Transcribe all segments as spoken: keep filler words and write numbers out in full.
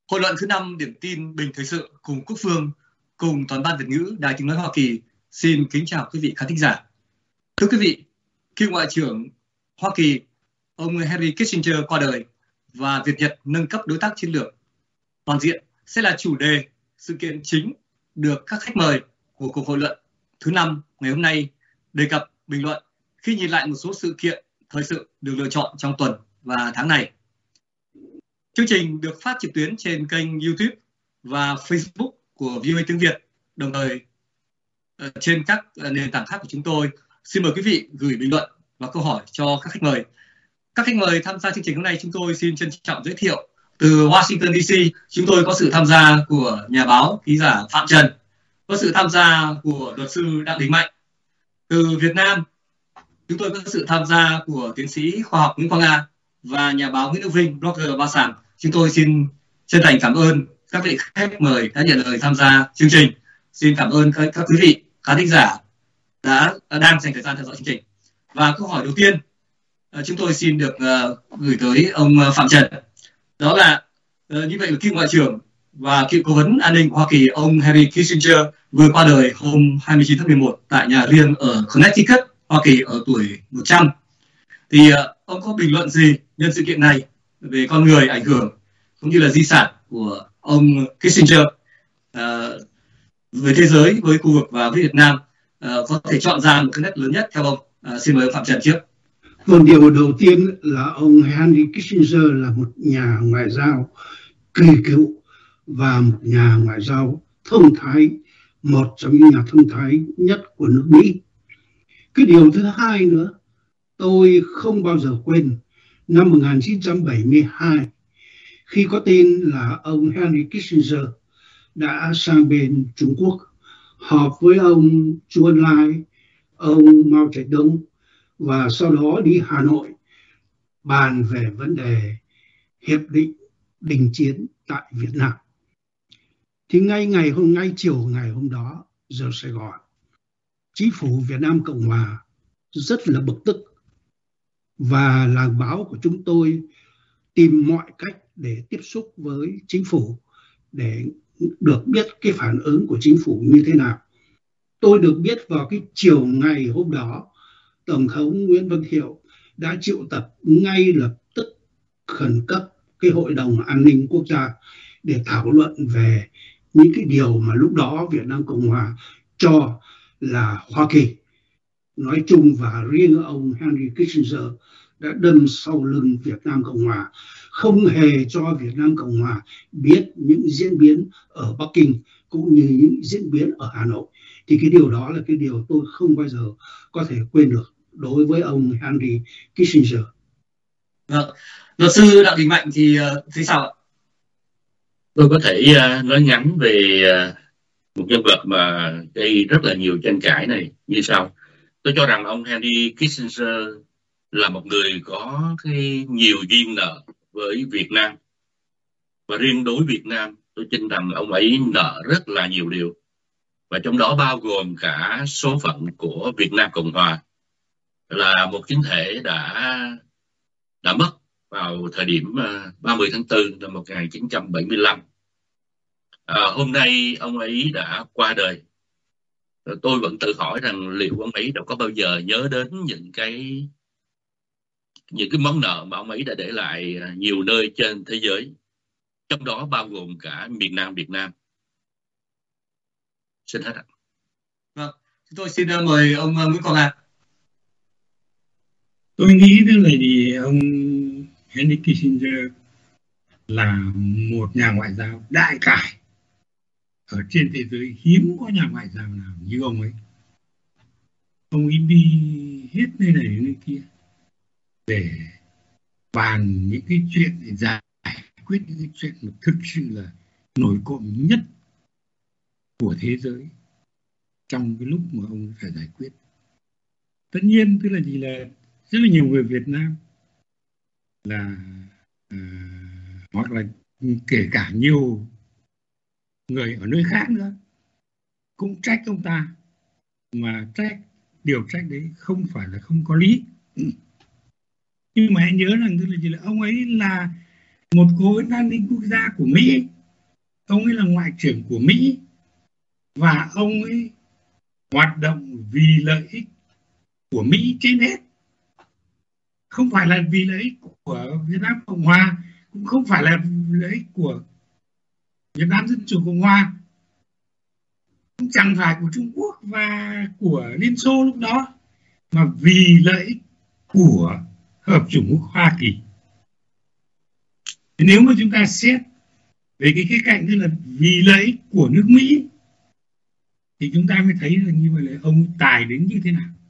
Hội luận thứ năm điểm tin Bình Thời sự cùng Quốc Phương cùng toàn ban Việt ngữ Đài Tiếng nói Hoa Kỳ xin kính chào quý vị khán thính giả. Thưa quý vị, cựu Ngoại trưởng Hoa Kỳ ông Henry Kissinger qua đời và Việt Nhật nâng cấp đối tác chiến lược toàn diện sẽ là chủ đề sự kiện chính được các khách mời của cuộc hội luận thứ năm ngày hôm nay đề cập bình luận khi nhìn lại một số sự kiện thời sự được lựa chọn trong tuần và tháng này. Chương trình được phát trực tuyến trên kênh YouTube và Facebook của vê o a tiếng Việt, đồng thời trên các nền tảng khác của chúng tôi. Xin mời quý vị gửi bình luận và câu hỏi cho các khách mời. Các khách mời tham gia chương trình hôm nay chúng tôi xin trân trọng giới thiệu. Từ Washington đê xê, chúng tôi có sự tham gia của nhà báo, ký giả Phạm Trần, có sự tham gia của luật sư Đặng Đình Mạnh. Từ Việt Nam, chúng tôi có sự tham gia của tiến sĩ khoa học Nguyễn Quang Nga và nhà báo Nguyễn Hữu Vinh, blogger Ba Sàng. Chúng tôi xin chân thành cảm ơn các vị khách mời đã nhận lời tham gia chương trình. Xin cảm ơn các, các quý vị khán thính giả đã đang dành thời gian theo dõi chương trình. Và câu hỏi đầu tiên chúng tôi xin được uh, gửi tới ông Phạm Trần. Đó là uh, như vậy là cựu Ngoại trưởng và cựu Cố vấn An ninh của Hoa Kỳ ông Henry Kissinger vừa qua đời hôm hai mươi chín tháng mười một tại nhà riêng ở Connecticut, Hoa Kỳ ở tuổi một trăm. Thì uh, ông có bình luận gì nhân sự kiện này về con người, ảnh hưởng cũng như là di sản của ông Kissinger uh, với thế giới, với khu vực và với Việt Nam, uh, có thể chọn ra một cái nét lớn nhất theo ông? Uh, xin mời ông Phạm Trần trước. Một điều đầu tiên là ông Henry Kissinger là một nhà ngoại giao kỳ cựu và một nhà ngoại giao thông thái, một trong những nhà thông thái nhất của nước Mỹ. Cái điều thứ hai nữa, tôi không bao giờ quên năm một nghìn chín trăm bảy mươi hai, khi có tin là ông Henry Kissinger đã sang bên Trung Quốc họp với ông Chu Ân Lai, ông Mao Trạch Đông và sau đó đi Hà Nội bàn về vấn đề hiệp định đình chiến tại Việt Nam. Thì ngay ngày hôm ngay chiều ngày hôm đó giờ Sài Gòn, chính phủ Việt Nam Cộng Hòa rất là bực tức và làng báo của chúng tôi tìm mọi cách để tiếp xúc với chính phủ để được biết cái phản ứng của chính phủ như thế nào. Tôi được biết vào cái chiều ngày hôm đó, Tổng thống Nguyễn Văn Thiệu đã triệu tập ngay lập tức khẩn cấp cái Hội đồng An ninh Quốc gia để thảo luận về những cái điều mà lúc đó Việt Nam Cộng Hòa cho là Hoa Kỳ nói chung và riêng ông Henry Kissinger đã đâm sau lưng Việt Nam Cộng Hòa, không hề cho Việt Nam Cộng Hòa biết những diễn biến ở Bắc Kinh cũng như những diễn biến ở Hà Nội. Thì cái điều đó là cái điều tôi không bao giờ có thể quên được đối với ông Henry Kissinger. Vâng, luật sư Đặng Đình Mạnh thì uh, thấy sao ạ? Tôi có thể uh, nói ngắn về uh, một nhân vật mà gây rất là nhiều tranh cãi này như sau. Tôi cho rằng ông Henry Kissinger là một người có cái nhiều duyên nợ với Việt Nam. Và riêng đối với Việt Nam, tôi tin rằng ông ấy nợ rất là nhiều điều. Và trong đó bao gồm cả số phận của Việt Nam Cộng Hòa, là một chính thể đã đã mất vào thời điểm ba mươi tháng tư năm một nghìn chín trăm bảy mươi lăm. À, hôm nay ông ấy đã qua đời. Tôi vẫn tự hỏi rằng liệu ông ấy đã có bao giờ nhớ đến những cái những cái món nợ mà ông ấy đã để lại nhiều nơi trên thế giới, trong đó bao gồm cả miền Nam Việt Nam. Xin hết ạ. Vâng, chúng tôi xin mời ông Nguyễn Quang Nga. Tôi nghĩ thế này thì ông Henry Kissinger là một nhà ngoại giao đại cải. Ở trên thế giới hiếm có nhà ngoại giao nào như ông ấy. Ông ấy đi hết nơi này đến nơi kia để bàn những cái chuyện, để giải quyết những cái chuyện mà thực sự là nổi cộm nhất của thế giới trong cái lúc mà ông phải giải quyết. Tất nhiên tức là gì là rất là nhiều người Việt Nam là à, hoặc là kể cả nhiều người ở nơi khác nữa cũng trách ông ta, mà trách điều trách đấy không phải là không có lý. Nhưng mà hãy nhớ rằng tức là gì là ông ấy là một cố vấn an ninh quốc gia của Mỹ, ông ấy là ngoại trưởng của Mỹ và ông ấy hoạt động vì lợi ích của Mỹ trên hết, không phải là vì lợi ích của Việt Nam Cộng Hòa, cũng không phải là lợi ích của Việt Nam Dân Chủ Cộng Hòa, cũng chẳng phải của Trung Quốc và của Liên Xô lúc đó, mà vì lợi ích của Hợp chủng quốc Hoa Kỳ. Nếu mà chúng ta xét về cái khía cạnh tức là vì lợi ích của nước Mỹ thì chúng ta mới thấy là như vậy là ông tài đến như thế nào.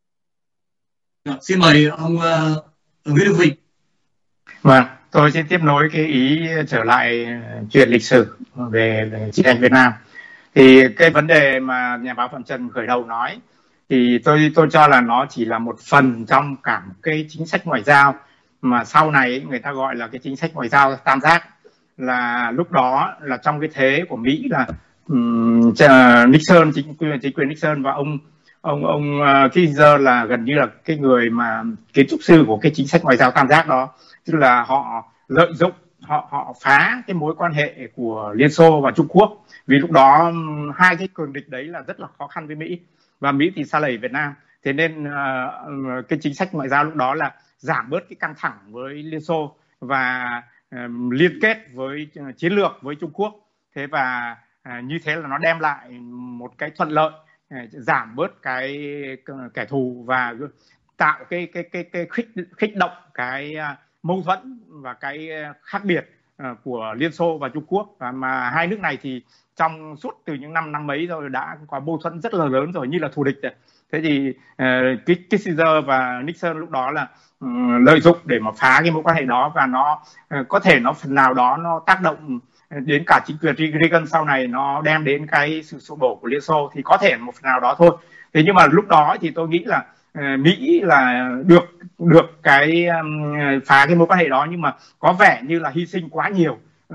Được, xin mời ông uh, Nguyễn Đức Vịnh. Vâng, tôi xin tiếp nối cái ý trở lại chuyện lịch sử về chiến tranh Việt Nam. Thì cái vấn đề mà nhà báo Phạm Trần khởi đầu nói thì tôi tôi cho là nó chỉ là một phần trong cả một cái chính sách ngoại giao mà sau này người ta gọi là cái chính sách ngoại giao tam giác. Là lúc đó là trong cái thế của Mỹ là um, Nixon, chính quyền chính quyền Nixon và ông ông ông uh, Kissinger là gần như là cái người mà kiến trúc sư của cái chính sách ngoại giao tam giác đó, tức là họ lợi dụng họ họ phá cái mối quan hệ của Liên Xô và Trung Quốc, vì lúc đó hai cái cường địch đấy là rất là khó khăn với Mỹ và Mỹ thì xa lầy Việt Nam, thế nên uh, cái chính sách ngoại giao lúc đó là giảm bớt cái căng thẳng với Liên Xô và uh, liên kết với uh, chiến lược với Trung Quốc. Thế và uh, như thế là nó đem lại một cái thuận lợi, uh, giảm bớt cái uh, kẻ thù và tạo cái cái cái cái khích khích động cái uh, mâu thuẫn và cái uh, khác biệt uh, của Liên Xô và Trung Quốc, và mà hai nước này thì trong suốt từ những năm năm mấy rồi đã có mâu thuẫn rất là lớn rồi, như là thù địch rồi. Thế thì uh, Kissinger và Nixon lúc đó là um, lợi dụng để mà phá cái mối quan hệ đó, và nó uh, có thể nó phần nào đó nó tác động đến cả chính quyền Reagan sau này, nó đem đến cái sự sụp đổ của Liên Xô thì có thể một phần nào đó thôi. Thế nhưng mà lúc đó thì tôi nghĩ là uh, Mỹ là được được cái um, phá cái mối quan hệ đó, nhưng mà có vẻ như là hy sinh quá nhiều, uh,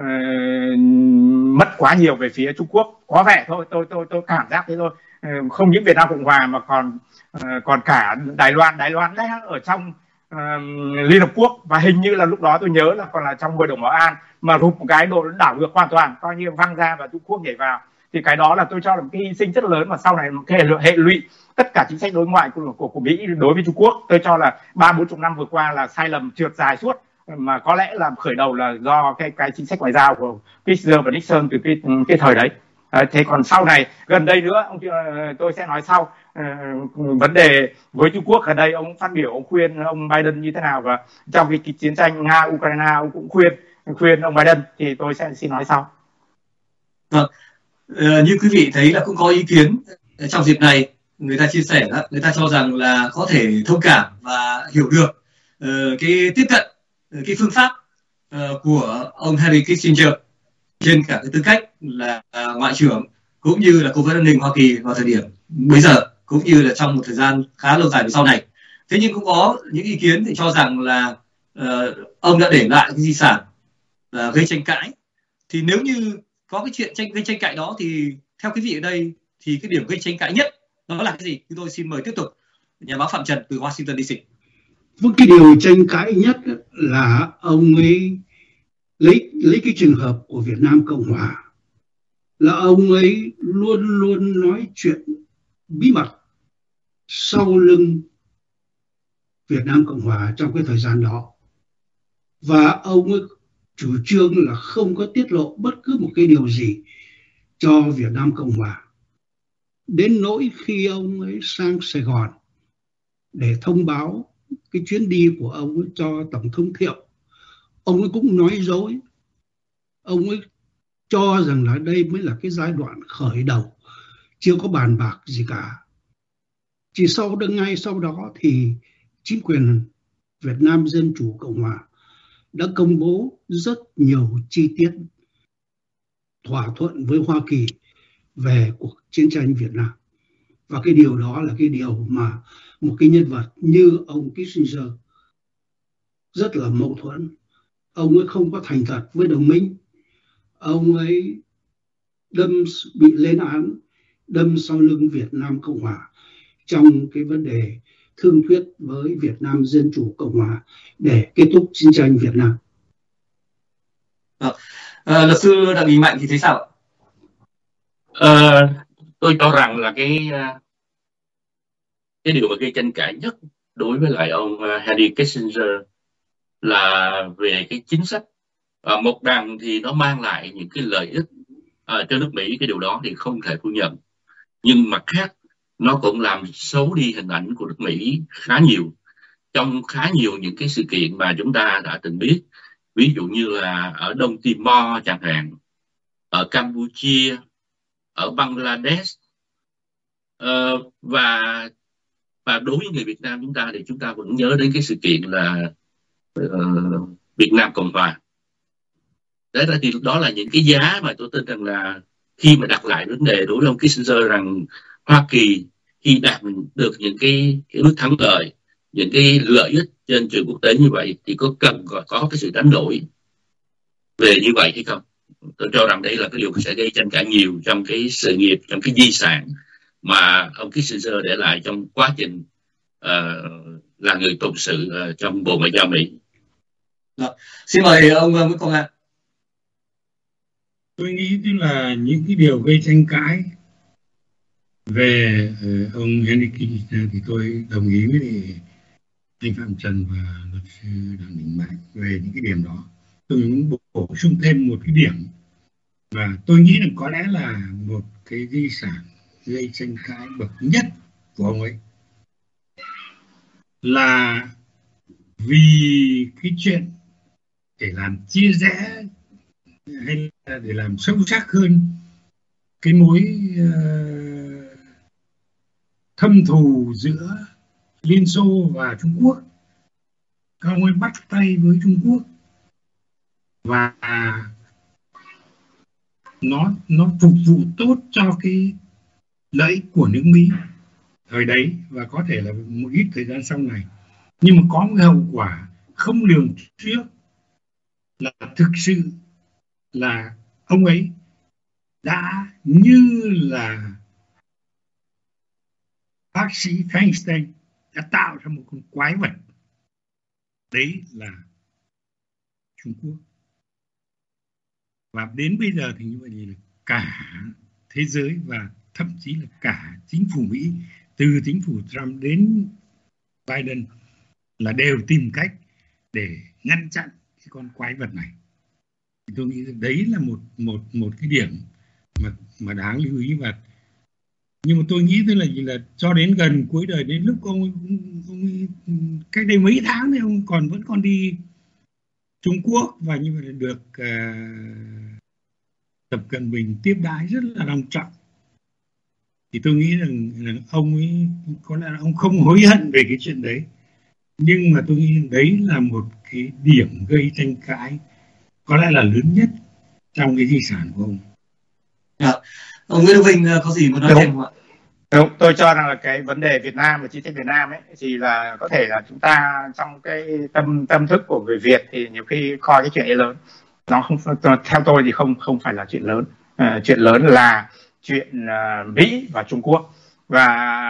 mất quá nhiều về phía Trung Quốc, có vẻ thôi, tôi tôi tôi cảm giác thế thôi. Uh, không những Việt Nam Cộng Hòa mà còn uh, còn cả Đài Loan, Đài Loan đang ở trong uh, Liên Hợp Quốc, và hình như là lúc đó tôi nhớ là còn là trong Hội đồng Bảo an, mà rụt một cái độ đảo ngược hoàn toàn, coi như văng ra và Trung Quốc nhảy vào. Thì cái đó là tôi cho là một cái hy sinh rất lớn, và sau này một cái hệ lụy tất cả chính sách đối ngoại của, của, của Mỹ đối với Trung Quốc. Tôi cho là ba bốn chục năm vừa qua là sai lầm trượt dài suốt, mà có lẽ là khởi đầu là do cái cái chính sách ngoại giao của Kissinger và Nixon từ cái cái thời đấy. À, thế còn sau này gần đây nữa, ông tôi sẽ nói sau, uh, vấn đề với Trung Quốc gần đây ông phát biểu, ông khuyên ông Biden như thế nào, và trong cái, cái chiến tranh Nga Ukraine ông cũng khuyên khuyên ông Biden, thì tôi sẽ xin nói sau. Vâng, uh, như quý vị thấy là cũng có ý kiến trong dịp này, người ta chia sẻ đó, người ta cho rằng là có thể thông cảm và hiểu được uh, cái tiếp cận, uh, cái phương pháp uh, của ông Henry Kissinger trên cả cái tư cách là uh, ngoại trưởng cũng như là cố vấn an ninh Hoa Kỳ vào thời điểm bây giờ, cũng như là trong một thời gian khá lâu dài về sau này. Thế nhưng cũng có những ý kiến thì cho rằng là uh, ông đã để lại cái di sản uh, gây tranh cãi. Thì nếu như có cái chuyện tranh gây tranh cãi đó thì theo quý vị ở đây thì cái điểm gây tranh cãi nhất đó là cái gì? Chúng tôi xin mời tiếp tục nhà báo Phạm Trần từ Washington đê xê. Với cái điều tranh cãi nhất là ông ấy lấy lấy cái trường hợp của Việt Nam Cộng Hòa, là ông ấy luôn luôn nói chuyện bí mật sau lưng Việt Nam Cộng Hòa trong cái thời gian đó, và ông ấy chủ trương là không có tiết lộ bất cứ một cái điều gì cho Việt Nam Cộng Hòa, đến nỗi khi ông ấy sang Sài Gòn để thông báo cái chuyến đi của ông ấy cho Tổng thống Thiệu, ông ấy cũng nói dối. Ông ấy cho rằng là đây mới là cái giai đoạn khởi đầu, chưa có bàn bạc gì cả. Chỉ sau đó, ngay sau đó thì chính quyền Việt Nam Dân Chủ Cộng Hòa đã công bố rất nhiều chi tiết thỏa thuận với Hoa Kỳ về cuộc chiến tranh Việt Nam. Và cái điều đó là cái điều mà một cái nhân vật như ông Kissinger rất là mâu thuẫn. Ông ấy không có thành thật với đồng minh. Ông ấy đâm bị lên án, đâm sau lưng Việt Nam Cộng Hòa trong cái vấn đề thương thuyết với Việt Nam Dân Chủ Cộng Hòa để kết thúc chiến tranh Việt Nam. À, À, luật sư Đặng Đình Mạnh thì thấy sao ạ? À, tôi cho rằng là cái cái điều mà gây tranh cãi nhất đối với lại ông Henry Kissinger là về cái chính sách. À, một đằng thì nó mang lại những cái lợi ích à, cho nước Mỹ, cái điều đó thì không thể phủ nhận, nhưng mặt khác nó cũng làm xấu đi hình ảnh của nước Mỹ khá nhiều trong khá nhiều những cái sự kiện mà chúng ta đã từng biết, ví dụ như là ở Đông Timor chẳng hạn, ở Campuchia, ở Bangladesh, ờ, và và đối với người Việt Nam chúng ta thì chúng ta vẫn nhớ đến cái sự kiện là uh, Việt Nam Cộng Hòa. Đấy thì đó là những cái giá mà tôi tin rằng là khi mà đặt lại vấn đề đối với ông Kissinger rằng Hoa Kỳ khi đạt được những cái, cái bước thắng lợi, những cái lợi ích trên trường quốc tế như vậy thì có cần có, có cái sự đánh đổi về như vậy hay không? Tôi cho rằng đây là cái điều sẽ gây tranh cãi nhiều trong cái sự nghiệp, trong cái di sản mà ông Kissinger để lại trong quá trình uh, là người cộng sự uh, trong Bộ Ngoại giao Mỹ. Đó. Xin mời ông Nguyễn Công An. Tôi nghĩ tức là những cái điều gây tranh cãi về uh, ông Henry Kissinger thì tôi đồng ý với anh Phạm Trần và luật sư Đặng Đình Mạnh về những cái điểm đó. Tôi muốn bổ sung thêm một cái điểm và tôi nghĩ rằng có lẽ là một cái di sản gây tranh cãi bậc nhất của ông ấy là vì cái chuyện để làm chia rẽ hay là để làm sâu sắc hơn cái mối uh, thâm thù giữa Liên Xô và Trung Quốc. Các ông ấy bắt tay với Trung Quốc và nó nó phục vụ tốt cho cái lợi ích của nước Mỹ thời đấy và có thể là một ít thời gian sau này, nhưng mà có một hậu quả không lường trước là thực sự là ông ấy đã như là bác sĩ Frankenstein đã tạo ra một con quái vật, đấy là Trung Quốc. Và đến bây giờ thì như vậy là cả thế giới và thậm chí là cả chính phủ Mỹ, từ chính phủ Trump đến Biden, là đều tìm cách để ngăn chặn cái con quái vật này. Thì tôi nghĩ đấy là một một một cái điểm mà mà đáng lưu ý. Và nhưng mà tôi nghĩ tức là gì là cho đến gần cuối đời, đến lúc ông, ông cách đây mấy tháng thì ông còn vẫn còn đi Trung Quốc và như vậy là được uh, Tập Cận Bình tiếp đái rất là long trọng. Thì tôi nghĩ rằng, rằng ông ấy có lẽ là ông không hối hận về cái chuyện đấy, nhưng mà tôi nghĩ đấy là một cái điểm gây tranh cãi có lẽ là lớn nhất trong cái di sản của ông. À, ông Nguyễn Đức Vinh có gì muốn nói thêm không ạ? Đúng, tôi cho rằng là cái vấn đề Việt Nam và chính sách Việt Nam ấy thì là có thể là chúng ta trong cái tâm tâm thức của người Việt thì nhiều khi coi cái chuyện ấy lớn, nó không, theo tôi thì không không phải là chuyện lớn. À, chuyện lớn là chuyện uh, Mỹ và Trung Quốc. Và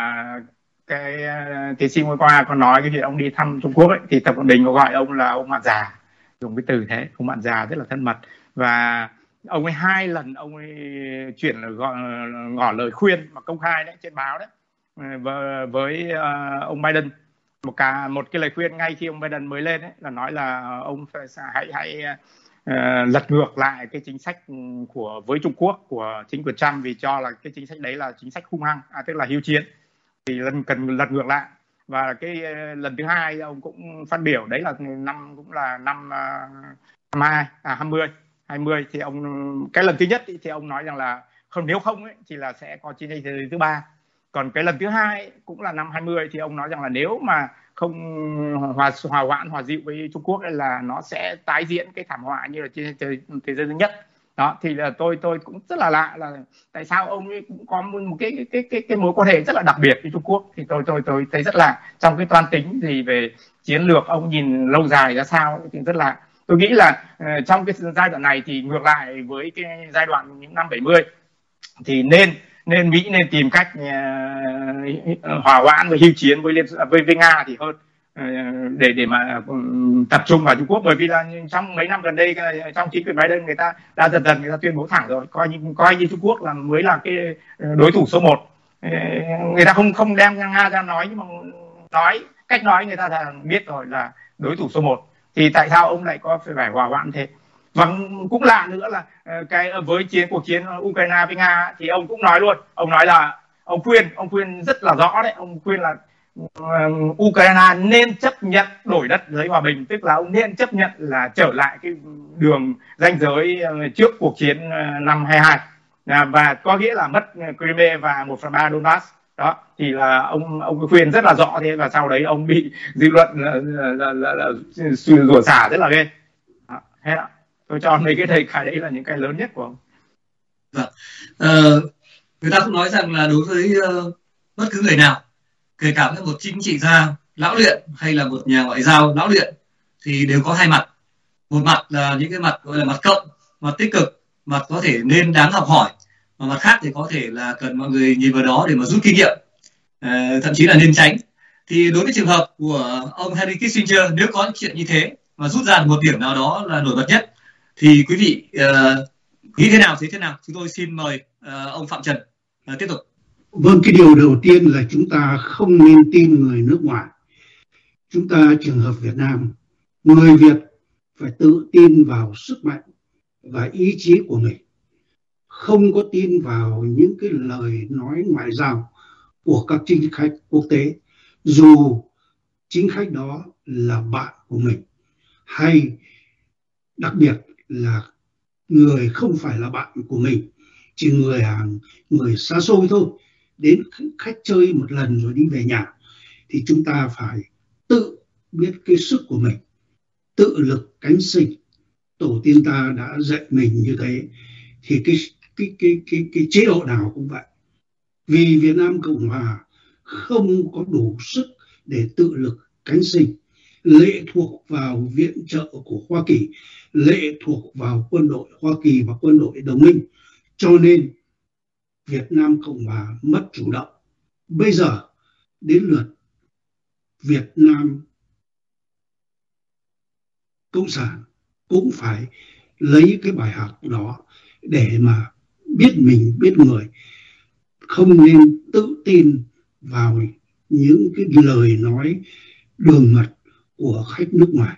cái uh, tiến sĩ hôm qua có nói cái chuyện ông đi thăm Trung Quốc ấy, thì Tập Cận Bình có gọi ông là ông bạn già, dùng cái từ thế, ông bạn già rất là thân mật. Và ông ấy hai lần ông ấy chuyển gọi, ngỏ lời khuyên mà công khai đấy trên báo đấy với, với uh, ông Biden, một cả một cái lời khuyên ngay khi ông Biden mới lên đấy, là nói là ông phải, hãy hãy uh, lật ngược lại cái chính sách của với Trung Quốc của chính quyền Trump, vì cho là cái chính sách đấy là chính sách hung hăng, à, tức là hiếu chiến, thì lần cần lật ngược lại. Và cái uh, lần thứ hai ông cũng phát biểu đấy là năm cũng là năm uh, hai à hai mươi hai mươi thì ông, cái lần thứ nhất ý, thì ông nói rằng là không, nếu không ấy, thì là sẽ có chiến tranh thế giới thứ ba. Còn cái lần thứ hai ấy, cũng là năm hai mươi thì ông nói rằng là nếu mà không hòa hòa hoãn hòa dịu với Trung Quốc ấy, là nó sẽ tái diễn cái thảm họa như là chiến tranh thế giới thứ nhất. Đó thì là tôi tôi cũng rất là lạ là tại sao ông ấy cũng có một cái cái cái cái mối quan hệ rất là đặc biệt với Trung Quốc. Thì tôi tôi tôi thấy rất là trong cái toan tính gì về chiến lược ông nhìn lâu dài ra sao thì rất là, tôi nghĩ là uh, trong cái giai đoạn này thì ngược lại với cái giai đoạn những năm bảy mươi thì nên nên Mỹ nên tìm cách uh, hòa hoãn và hưu chiến với liên với, với Nga thì hơn. để để mà tập trung vào Trung Quốc, bởi vì là trong mấy năm gần đây trong chính quyền Biden người ta đã dần dần người ta tuyên bố thẳng rồi, coi như coi như Trung Quốc là mới là cái đối thủ số một. Người ta không không đem Nga ra nói, nhưng mà nói cách nói người ta đã biết rồi là đối thủ số một, thì tại sao ông lại có phải phải hỏa hoạn thế? Và cũng lạ nữa là cái với chiến cuộc chiến Ukraine với Nga thì ông cũng nói luôn, ông nói là ông khuyên ông khuyên rất là rõ đấy, ông khuyên là uh, Ukraine nên chấp nhận đổi đất giới hòa bình, tức là ông nên chấp nhận là trở lại cái đường ranh giới uh, trước cuộc chiến uh, năm hai hai, uh, và có nghĩa là mất Crimea và một phần ba Donbass. Đó thì là ông ông khuyên rất là rõ thế, và sau đấy ông bị dư luận là, là, là, là, là rủa xả rất là ghê. Đó, hết ạ. Tôi cho mấy cái thầy cái đấy là những cái lớn nhất của ông. Vâng. Ờ, người ta cũng nói rằng là đối với uh, bất cứ người nào, kể cả một chính trị gia lão luyện hay là một nhà ngoại giao lão luyện, thì đều có hai mặt. Một mặt là những cái mặt gọi là mặt cộng, mặt tích cực, mặt có thể nên đáng học hỏi, và mặt khác thì có thể là cần mọi người nhìn vào đó để mà rút kinh nghiệm, uh, thậm chí là nên tránh. Thì đối với trường hợp của ông Henry Kissinger, nếu có những chuyện như thế mà rút ra một điểm nào đó là nổi bật nhất, thì quý vị uh, nghĩ thế nào, thấy thế nào? Chúng tôi xin mời uh, ông Phạm Trần uh, tiếp tục. Vâng, cái điều đầu tiên là chúng ta không nên tin người nước ngoài. Chúng ta trường hợp Việt Nam, người Việt phải tự tin vào sức mạnh và ý chí của mình, không có tin vào những cái lời nói ngoại giao của các chính khách quốc tế, dù chính khách đó là bạn của mình hay đặc biệt là người không phải là bạn của mình, chỉ người hàng người xa xôi thôi, đến khách chơi một lần rồi đi về nhà. Thì chúng ta phải tự biết cái sức của mình, tự lực cánh sinh. Tổ tiên ta đã dạy mình như thế, thì cái cái cái cái cái chế độ nào cũng vậy. Vì Việt Nam Cộng Hòa không có đủ sức để tự lực cánh sinh, lệ thuộc vào viện trợ của Hoa Kỳ, lệ thuộc vào quân đội Hoa Kỳ và quân đội đồng minh, cho nên Việt Nam Cộng Hòa mất chủ động. Bây giờ đến lượt Việt Nam Cộng sản cũng phải lấy cái bài học đó để mà biết mình biết người, không nên tự tin vào những cái lời nói đường mật của khách nước ngoài.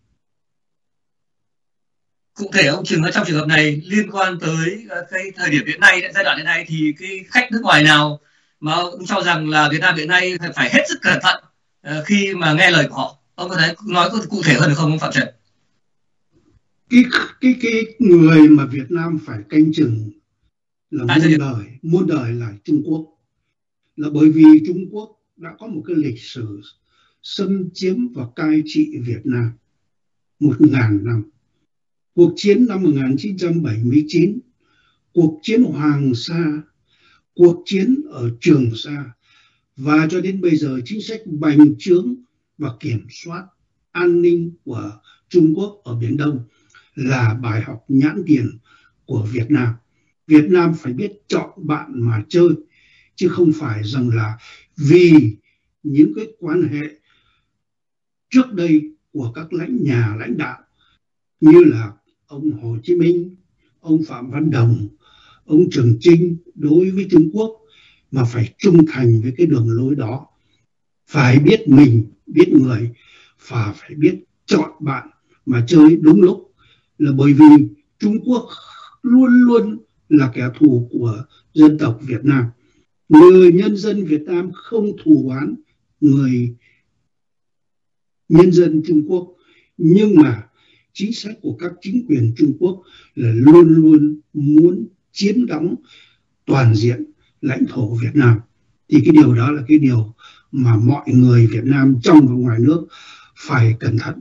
Cụ thể ông Trường, trong trường hợp này liên quan tới cái thời điểm hiện nay, giai đoạn hiện nay, thì cái khách nước ngoài nào mà ông cho rằng là Việt Nam hiện nay phải hết sức cẩn thận khi mà nghe lời của họ? Ông có thể nói cụ thể hơn được không, ông Phạm Trần? Cái cái cái người mà Việt Nam phải canh chừng là muôn đời, muôn đời là Trung Quốc. Là bởi vì Trung Quốc đã có một cái lịch sử xâm chiếm và cai trị Việt Nam một ngàn năm. Cuộc chiến năm một nghìn chín trăm bảy mươi chín, cuộc chiến Hoàng Sa, cuộc chiến ở Trường Sa, và cho đến bây giờ chính sách bành trướng và kiểm soát an ninh của Trung Quốc ở Biển Đông là bài học nhãn tiền của Việt Nam. Việt Nam phải biết chọn bạn mà chơi, chứ không phải rằng là vì những cái quan hệ trước đây của các lãnh nhà lãnh đạo như là ông Hồ Chí Minh, ông Phạm Văn Đồng, ông Trường Chinh đối với Trung Quốc, mà phải trung thành với cái đường lối đó. Phải biết mình, biết người, và phải biết chọn bạn mà chơi đúng lúc. Là bởi vì Trung Quốc luôn luôn là kẻ thù của dân tộc Việt Nam. Người nhân dân Việt Nam không thù oán người nhân dân Trung Quốc, nhưng mà chính sách của các chính quyền Trung Quốc là luôn luôn muốn chiếm đóng toàn diện lãnh thổ Việt Nam. Thì cái điều đó là cái điều mà mọi người Việt Nam trong và ngoài nước phải cẩn thận.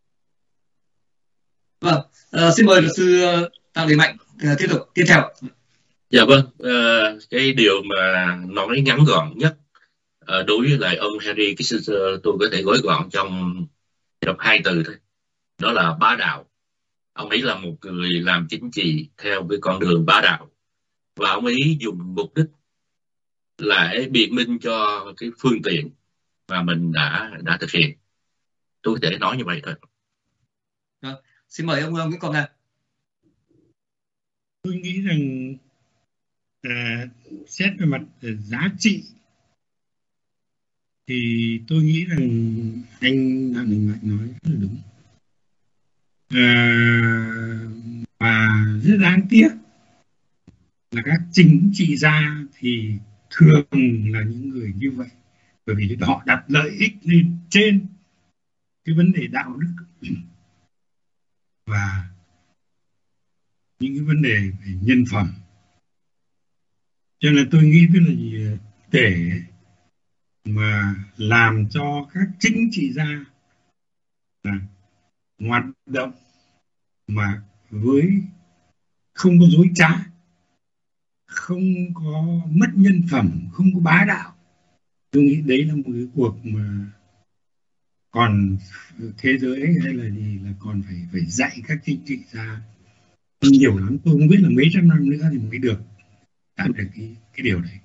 Vâng, uh, xin mời luật sư Tăng Đình Mạnh uh, tiếp tục tiếp theo. Dạ vâng, uh, cái điều mà nói ngắn gọn nhất uh, đối với lại ông Henry Kissinger, tôi có thể gói gọn trong đọc hai từ thôi, đó là bá đạo. Ông ấy là một người làm chính trị theo cái con đường bá đạo, và ông ấy dùng mục đích là biện minh cho cái phương tiện mà mình đã đã thực hiện. tôi có thể nói như vậy thôi. Đó. Xin mời ông Nguyễn Quang Nga. Tôi nghĩ rằng à, xét về mặt giá trị thì tôi nghĩ rằng anh Đặng Đình Mạnh nói rất là đúng. À, và rất đáng tiếc là các chính trị gia thì thường là những người như vậy, bởi vì họ đặt lợi ích lên trên cái vấn đề đạo đức và những cái vấn đề về nhân phẩm. Cho nên tôi nghĩ tức là gì, để mà làm cho các chính trị gia là hoạt động mà với không có dối trá, không có mất nhân phẩm, không có bá đạo, tôi nghĩ đấy là một cái cuộc mà còn thế giới hay là gì là còn phải phải dạy các chính trị gia nhiều lắm. Tôi không biết là mấy trăm năm nữa thì mới được đạt được cái cái điều đấy.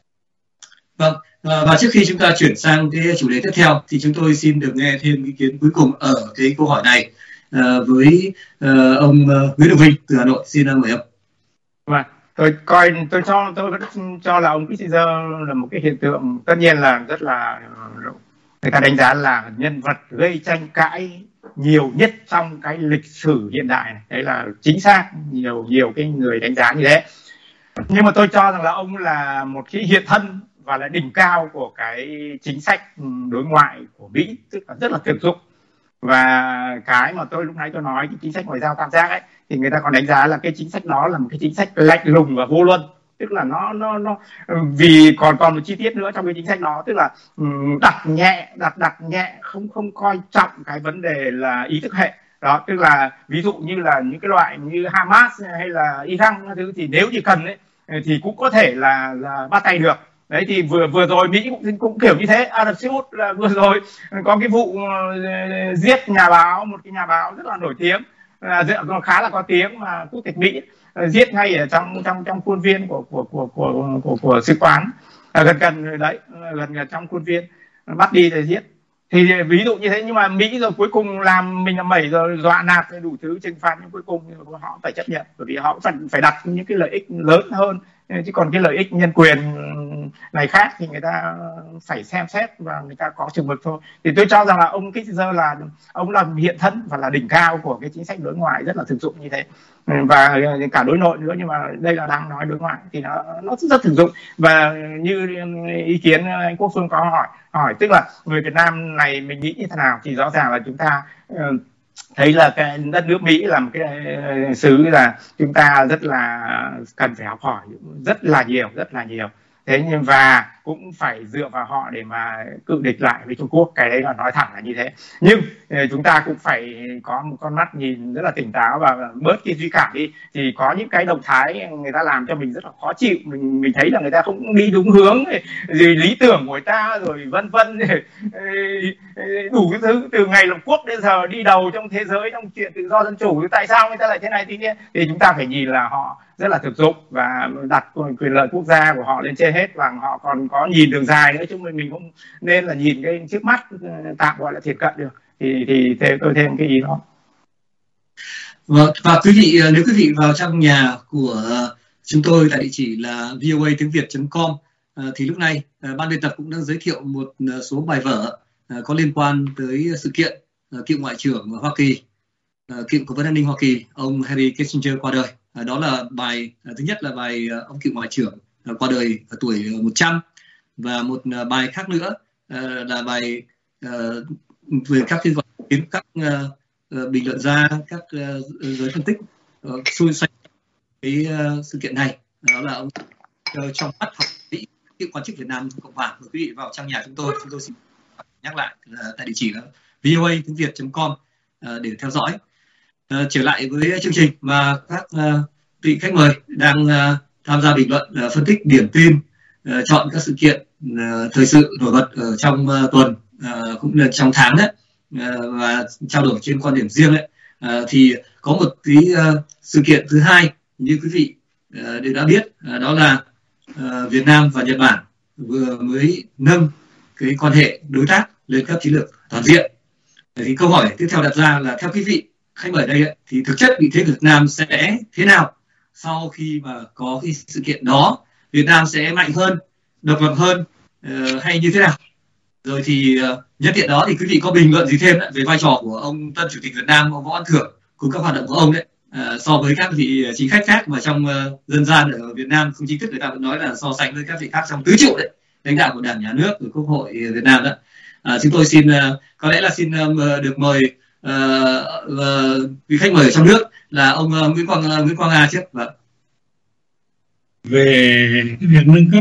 Vâng, và trước khi chúng ta chuyển sang cái chủ đề tiếp theo thì chúng tôi xin được nghe thêm ý kiến cuối cùng ở cái câu hỏi này à, với uh, ông uh, Nguyễn Đức Vinh từ Hà Nội. Xin mời ông. Vâng, tôi coi tôi cho tôi vẫn cho là ông Kissinger là một cái hiện tượng, tất nhiên là rất là người ta đánh giá là nhân vật gây tranh cãi nhiều nhất trong cái lịch sử hiện đại này. Đấy là chính xác, nhiều nhiều cái người đánh giá như thế. Nhưng mà tôi cho rằng là ông là một cái hiện thân và là đỉnh cao của cái chính sách đối ngoại của Mỹ, tức là rất là thực dụng. Và cái mà tôi lúc nãy tôi nói, cái chính sách ngoại giao tam giác ấy, thì người ta còn đánh giá là cái chính sách đó là một cái chính sách lạnh lùng và vô luân. Tức là nó nó nó vì còn còn một chi tiết nữa trong cái chính sách đó, tức là đặt nhẹ đặt đặt nhẹ không không coi trọng cái vấn đề là ý thức hệ đó. Tức là ví dụ như là những cái loại như Hamas hay là Iran thứ thì nếu như cần ấy thì cũng có thể là là bắt tay được. Đấy thì vừa vừa rồi Mỹ cũng cũng kiểu như thế. Ả Rập Xê Út là vừa rồi có cái vụ uh, giết nhà báo, một cái nhà báo rất là nổi tiếng, uh, khá là có tiếng mà quốc tịch Mỹ, uh, giết ngay ở trong trong trong khuôn viên của của của của của, của sứ quán, uh, gần gần đấy, uh, gần gần trong khuôn viên, uh, bắt đi rồi giết. Thì ví dụ như thế, nhưng mà Mỹ rồi cuối cùng làm mình làm mẩy rồi dọa nạt đủ thứ trừng phạt, nhưng cuối cùng họ phải chấp nhận, bởi vì họ phải phải đặt những cái lợi ích lớn hơn, chứ còn cái lợi ích nhân quyền này khác thì người ta phải xem xét và người ta có chừng mực thôi. Thì tôi cho rằng là ông Kissinger là ông là hiện thân và là đỉnh cao của cái chính sách đối ngoại rất là thực dụng như thế, và cả đối nội nữa, nhưng mà đây là đang nói đối ngoại thì nó nó rất thực dụng. Và như ý kiến anh Quốc Phương có hỏi hỏi tức là người Việt Nam này mình nghĩ như thế nào, thì rõ ràng là chúng ta uh, thấy là cái đất nước Mỹ là một cái xứ là chúng ta rất là cần phải học hỏi rất là nhiều rất là nhiều thế nhưng và cũng phải dựa vào họ để mà cự địch lại với Trung Quốc, cái đấy là nói thẳng là như thế. Nhưng chúng ta cũng phải có một con mắt nhìn rất là tỉnh táo và bớt cái duy cảm đi. Thì có những cái động thái người ta làm cho mình rất là khó chịu, mình mình thấy là người ta không đi đúng hướng, gì lý tưởng của người ta rồi vân vân, đủ cái thứ từ ngày lập quốc đến giờ đi đầu trong thế giới trong chuyện tự do dân chủ, tại sao người ta lại thế này thế kia. Thì chúng ta phải nhìn là họ rất là thực dụng và đặt quyền lợi quốc gia của họ lên trên hết, và họ còn có nhìn đường dài nữa, chứ mình mình không nên là nhìn cái trước mắt tạm gọi là thiệt cận được. Thì thì thêm tôi thêm cái ý đó. Và, và quý vị, nếu quý vị vào trong nhà của chúng tôi tại địa chỉ là v o a tiếng việt chấm com thì lúc này ban biên tập cũng đang giới thiệu một số bài vở có liên quan tới sự kiện cựu ngoại trưởng Hoa Kỳ, cựu cố vấn an ninh Hoa Kỳ ông Henry Kissinger qua đời. Đó là bài thứ nhất là bài ông cựu ngoại trưởng qua đời ở tuổi một trăm, và một bài khác nữa là bài về các cái kiến các bình luận gia, các giới phân tích xung quanh cái sự kiện này. Đó là ông trong mắt học Mỹ, cựu quan chức Việt Nam Cộng hòa. Mời quý vị vào trang nhà chúng tôi, chúng tôi xin nhắc lại là tại địa chỉ là v o a tiếng việt chấm com để theo dõi. Uh, trở lại với chương trình mà các uh, vị khách mời đang uh, tham gia bình luận, uh, phân tích điểm tin, uh, chọn các sự kiện uh, thời sự nổi bật ở trong uh, tuần uh, cũng như trong tháng đấy, uh, và trao đổi trên quan điểm riêng đấy. Uh, thì có một cái uh, sự kiện thứ hai như quý vị uh, đều đã biết, uh, đó là uh, Việt Nam và Nhật Bản vừa mới nâng cái quan hệ đối tác lên cấp chiến lược toàn diện. Thì câu hỏi tiếp theo đặt ra là theo quý vị khách mời ở đây ấy, thì thực chất vị thế Việt Nam sẽ thế nào sau khi mà có cái sự kiện đó? Việt Nam sẽ mạnh hơn, độc lập hơn uh, hay như thế nào? Rồi thì uh, nhân tiện đó thì quý vị có bình luận gì thêm đấy, về vai trò của ông tân chủ tịch Việt Nam, ông Võ Văn Thưởng, cùng các hoạt động của ông đấy, uh, so với các vị chính khách khác mà trong uh, dân gian ở Việt Nam không chính thức người ta vẫn nói là so sánh với các vị khác trong tứ trụ đấy, lãnh đạo của Đảng, Nhà nước, của Quốc hội Việt Nam đó. À, chúng tôi xin uh, có lẽ là xin uh, được mời uh, uh, vị khách mời ở trong nước là ông uh, Nguyễn Quang uh, Nguyễn Quang Nga trước. Vâng. Về cái việc nâng cấp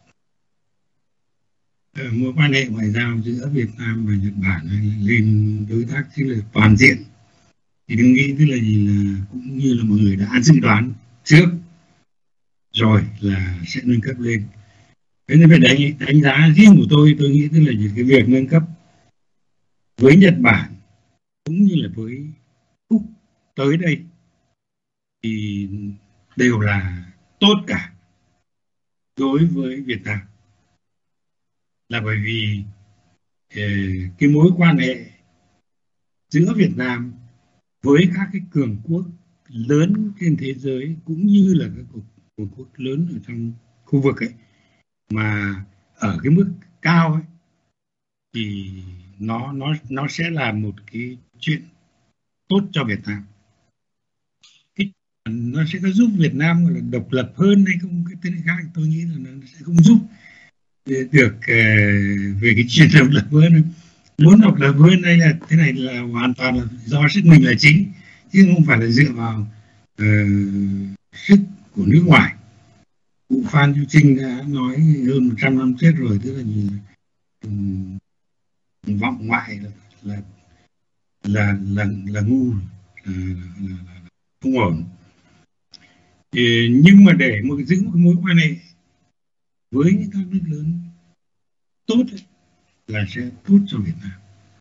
uh, mối quan hệ ngoại giao giữa Việt Nam và Nhật Bản lên đối tác chiến lược toàn diện thì đừng nghĩ tức là gì là cũng như là mọi người đã dự đoán trước rồi là sẽ nâng cấp lên. Thế nên phải đánh, đánh giá riêng của tôi, tôi nghĩ tức là cái việc nâng cấp với Nhật Bản cũng như là với Úc tới đây thì đều là tốt cả đối với Việt Nam, là bởi vì cái mối quan hệ giữa Việt Nam với các cái cường quốc lớn trên thế giới cũng như là các cường quốc lớn ở trong khu vực ấy mà ở cái mức cao ấy, thì nó nó nó sẽ là một cái chuyện tốt cho Việt Nam. Cái, nó sẽ có giúp Việt Nam gọi là độc lập hơn hay không, cái tên khác tôi nghĩ là nó sẽ không giúp được uh, về cái chuyện độc lập hơn. Muốn độc lập hơn đây là thế này là hoàn toàn là do sức mình là chính, chứ không phải là dựa vào uh, sức của nước ngoài. Cụ Phan Chu Trinh đã nói hơn một trăm năm trước rồi, tức là gì là um, vọng ngoại là là là là, là ngu, là, là, là không ổn. Thì, nhưng mà để một giữ một mối quan hệ với những các nước lớn tốt ấy, là sẽ tốt cho Việt Nam.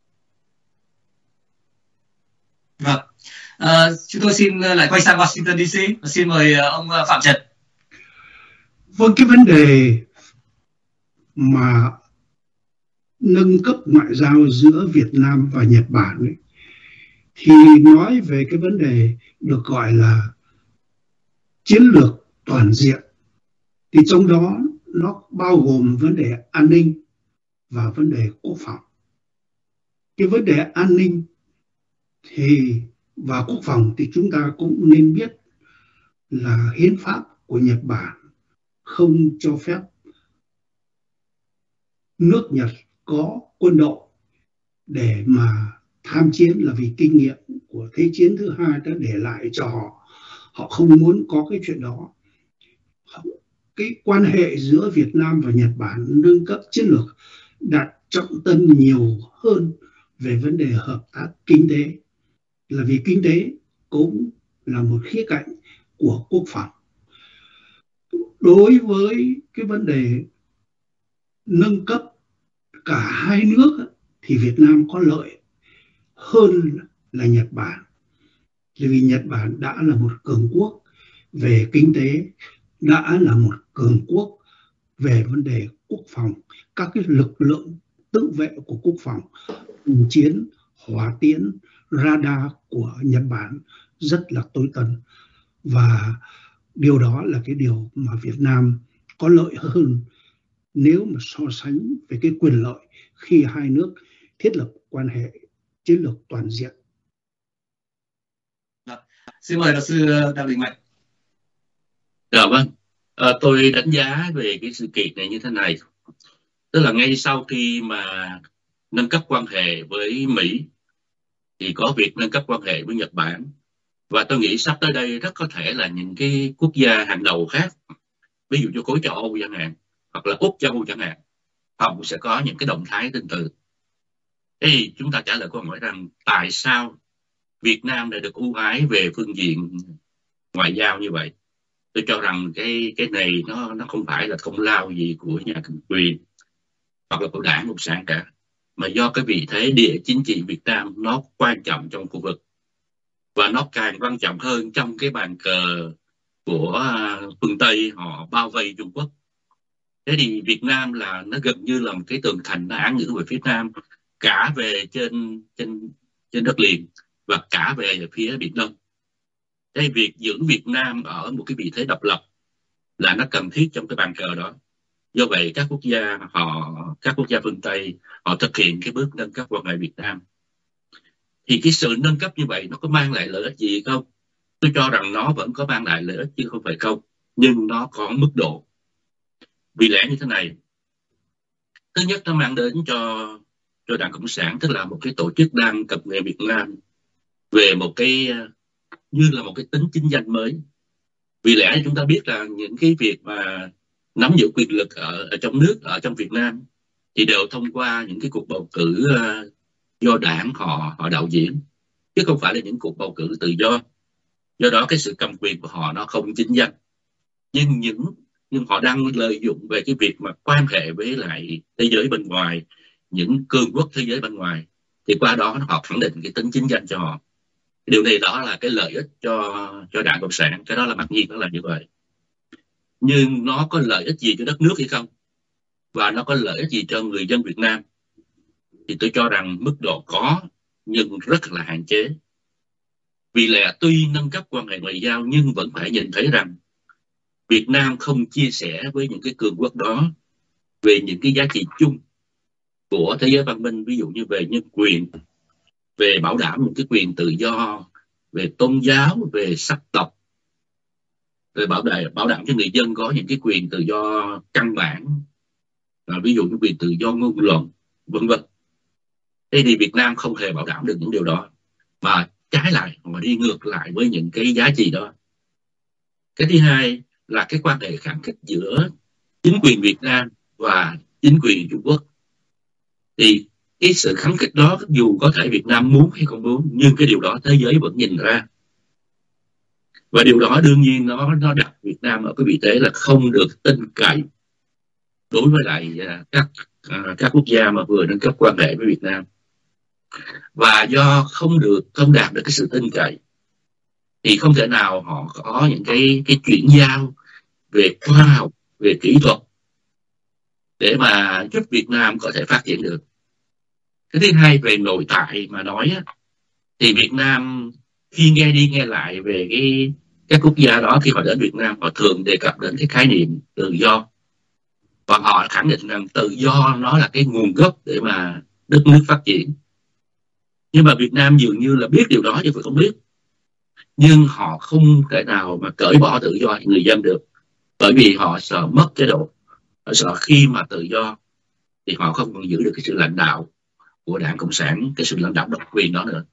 Vâng, à, chúng tôi xin lại quay sang Washington đê xê và xin mời ông Phạm Trần. Vâng, cái vấn đề mà nâng cấp ngoại giao giữa Việt Nam và Nhật Bản ấy, thì nói về cái vấn đề được gọi là chiến lược toàn diện, thì trong đó nó bao gồm vấn đề an ninh và vấn đề quốc phòng. Cái vấn đề an ninh thì và quốc phòng thì chúng ta cũng nên biết là hiến pháp của Nhật Bản không cho phép nước Nhật có quân đội để mà tham chiến, là vì kinh nghiệm của Thế chiến thứ hai đã để lại cho họ. Họ không muốn có cái chuyện đó. Cái quan hệ giữa Việt Nam và Nhật Bản nâng cấp chiến lược đặt trọng tâm nhiều hơn về vấn đề hợp tác kinh tế, là vì kinh tế cũng là một khía cạnh của quốc phòng. Đối với cái vấn đề nâng cấp cả hai nước thì Việt Nam có lợi hơn là Nhật Bản, vì Nhật Bản đã là một cường quốc về kinh tế, đã là một cường quốc về vấn đề quốc phòng. Các cái lực lượng tự vệ của quốc phòng, chiến, hỏa tiễn, radar của Nhật Bản rất là tối tân, và điều đó là cái điều mà Việt Nam có lợi hơn nếu mà so sánh về cái quyền lợi khi hai nước thiết lập quan hệ chiến lược toàn diện. Xin mời luật sư Đặng Đình Mạnh. Dạ vâng, à, tôi đánh giá về cái sự kiện này như thế này. Tức là ngay sau khi mà nâng cấp quan hệ với Mỹ thì có việc nâng cấp quan hệ với Nhật Bản. Và tôi nghĩ sắp tới đây rất có thể là những cái quốc gia hàng đầu khác, ví dụ như khối châu Âu chẳng hạn, hoặc là Úc châu Âu chẳng hạn, họ cũng sẽ có những cái động thái tương tự. Thế thì chúng ta trả lời câu hỏi rằng tại sao Việt Nam lại được ưu ái về phương diện ngoại giao như vậy? Tôi cho rằng cái cái này nó nó không phải là công lao gì của nhà cầm quyền hoặc là của đảng cộng sản cả, mà do cái vị thế địa chính trị Việt Nam nó quan trọng trong khu vực, và nó càng quan trọng hơn trong cái bàn cờ của phương Tây họ bao vây Trung Quốc. Thế thì Việt Nam là nó gần như là một cái tường thành nó án ngữ về phía Nam, cả về trên trên trên đất liền và cả về phía Biển Đông. Cái việc giữ Việt Nam ở một cái vị thế độc lập là nó cần thiết trong cái bàn cờ đó. Do vậy các quốc gia họ các quốc gia phương Tây họ thực hiện cái bước nâng cấp quan hệ Việt Nam. Thì cái sự nâng cấp như vậy nó có mang lại lợi ích gì không? Tôi cho rằng nó vẫn có mang lại lợi ích chứ không phải không, nhưng nó có mức độ. Vì lẽ như thế này, thứ nhất nó mang đến cho cho Đảng Cộng sản, tức là một cái tổ chức đang cập nghệ Việt Nam về một cái như là một cái tính chính danh mới. Vì lẽ chúng ta biết là những cái việc mà nắm giữ quyền lực ở, ở trong nước, ở trong Việt Nam thì đều thông qua những cái cuộc bầu cử uh, do đảng họ họ đạo diễn, chứ không phải là những cuộc bầu cử tự do. Do đó cái sự cầm quyền của họ nó không chính danh. Nhưng những nhưng họ đang lợi dụng về cái việc mà quan hệ với lại thế giới bên ngoài, những cường quốc thế giới bên ngoài, thì qua đó họ khẳng định cái tính chính danh cho họ. Điều này đó là cái lợi ích cho cho Đảng Cộng sản, cái đó là mặc nhiên nó là như vậy. Nhưng nó có lợi ích gì cho đất nước hay không? Và nó có lợi ích gì cho người dân Việt Nam? Thì tôi cho rằng mức độ có, nhưng rất là hạn chế. Vì lẽ tuy nâng cấp quan hệ ngoại giao nhưng vẫn phải nhìn thấy rằng Việt Nam không chia sẻ với những cái cường quốc đó về những cái giá trị chung của thế giới văn minh, ví dụ như về nhân quyền, về bảo đảm những cái quyền tự do, về tôn giáo, về sắc tộc, về bảo đảm bảo đảm cho người dân có những cái quyền tự do căn bản, ví dụ như quyền tự do ngôn luận, vân vân. Thế thì Việt Nam không hề bảo đảm được những điều đó, mà trái lại họ đi ngược lại với những cái giá trị đó. Cái thứ hai là cái quan hệ khăng khít giữa chính quyền Việt Nam và chính quyền Trung Quốc. Thì cái sự kháng khích đó, dù có thể Việt Nam muốn hay không muốn, nhưng cái điều đó thế giới vẫn nhìn ra. Và điều đó đương nhiên nó nó đặt Việt Nam ở cái vị thế là không được tin cậy đối với lại các các quốc gia mà vừa nâng cấp quan hệ với Việt Nam. Và do không được không đạt được cái sự tin cậy thì không thể nào họ có những cái cái chuyển giao về khoa học, về kỹ thuật để mà giúp Việt Nam có thể phát triển được. Cái thứ hai về nội tại mà nói á, thì Việt Nam khi nghe đi nghe lại về cái các quốc gia đó, khi họ đến Việt Nam họ thường đề cập đến cái khái niệm tự do, và họ khẳng định rằng tự do nó là cái nguồn gốc để mà đất nước phát triển. Nhưng mà Việt Nam dường như là biết điều đó chứ không biết, nhưng họ không thể nào mà cởi bỏ tự do người dân được, bởi vì họ sợ mất chế độ, họ sợ khi mà tự do thì họ không còn giữ được cái sự lãnh đạo của Đảng Cộng sản, cái sự lãnh đạo độc quyền đó nữa,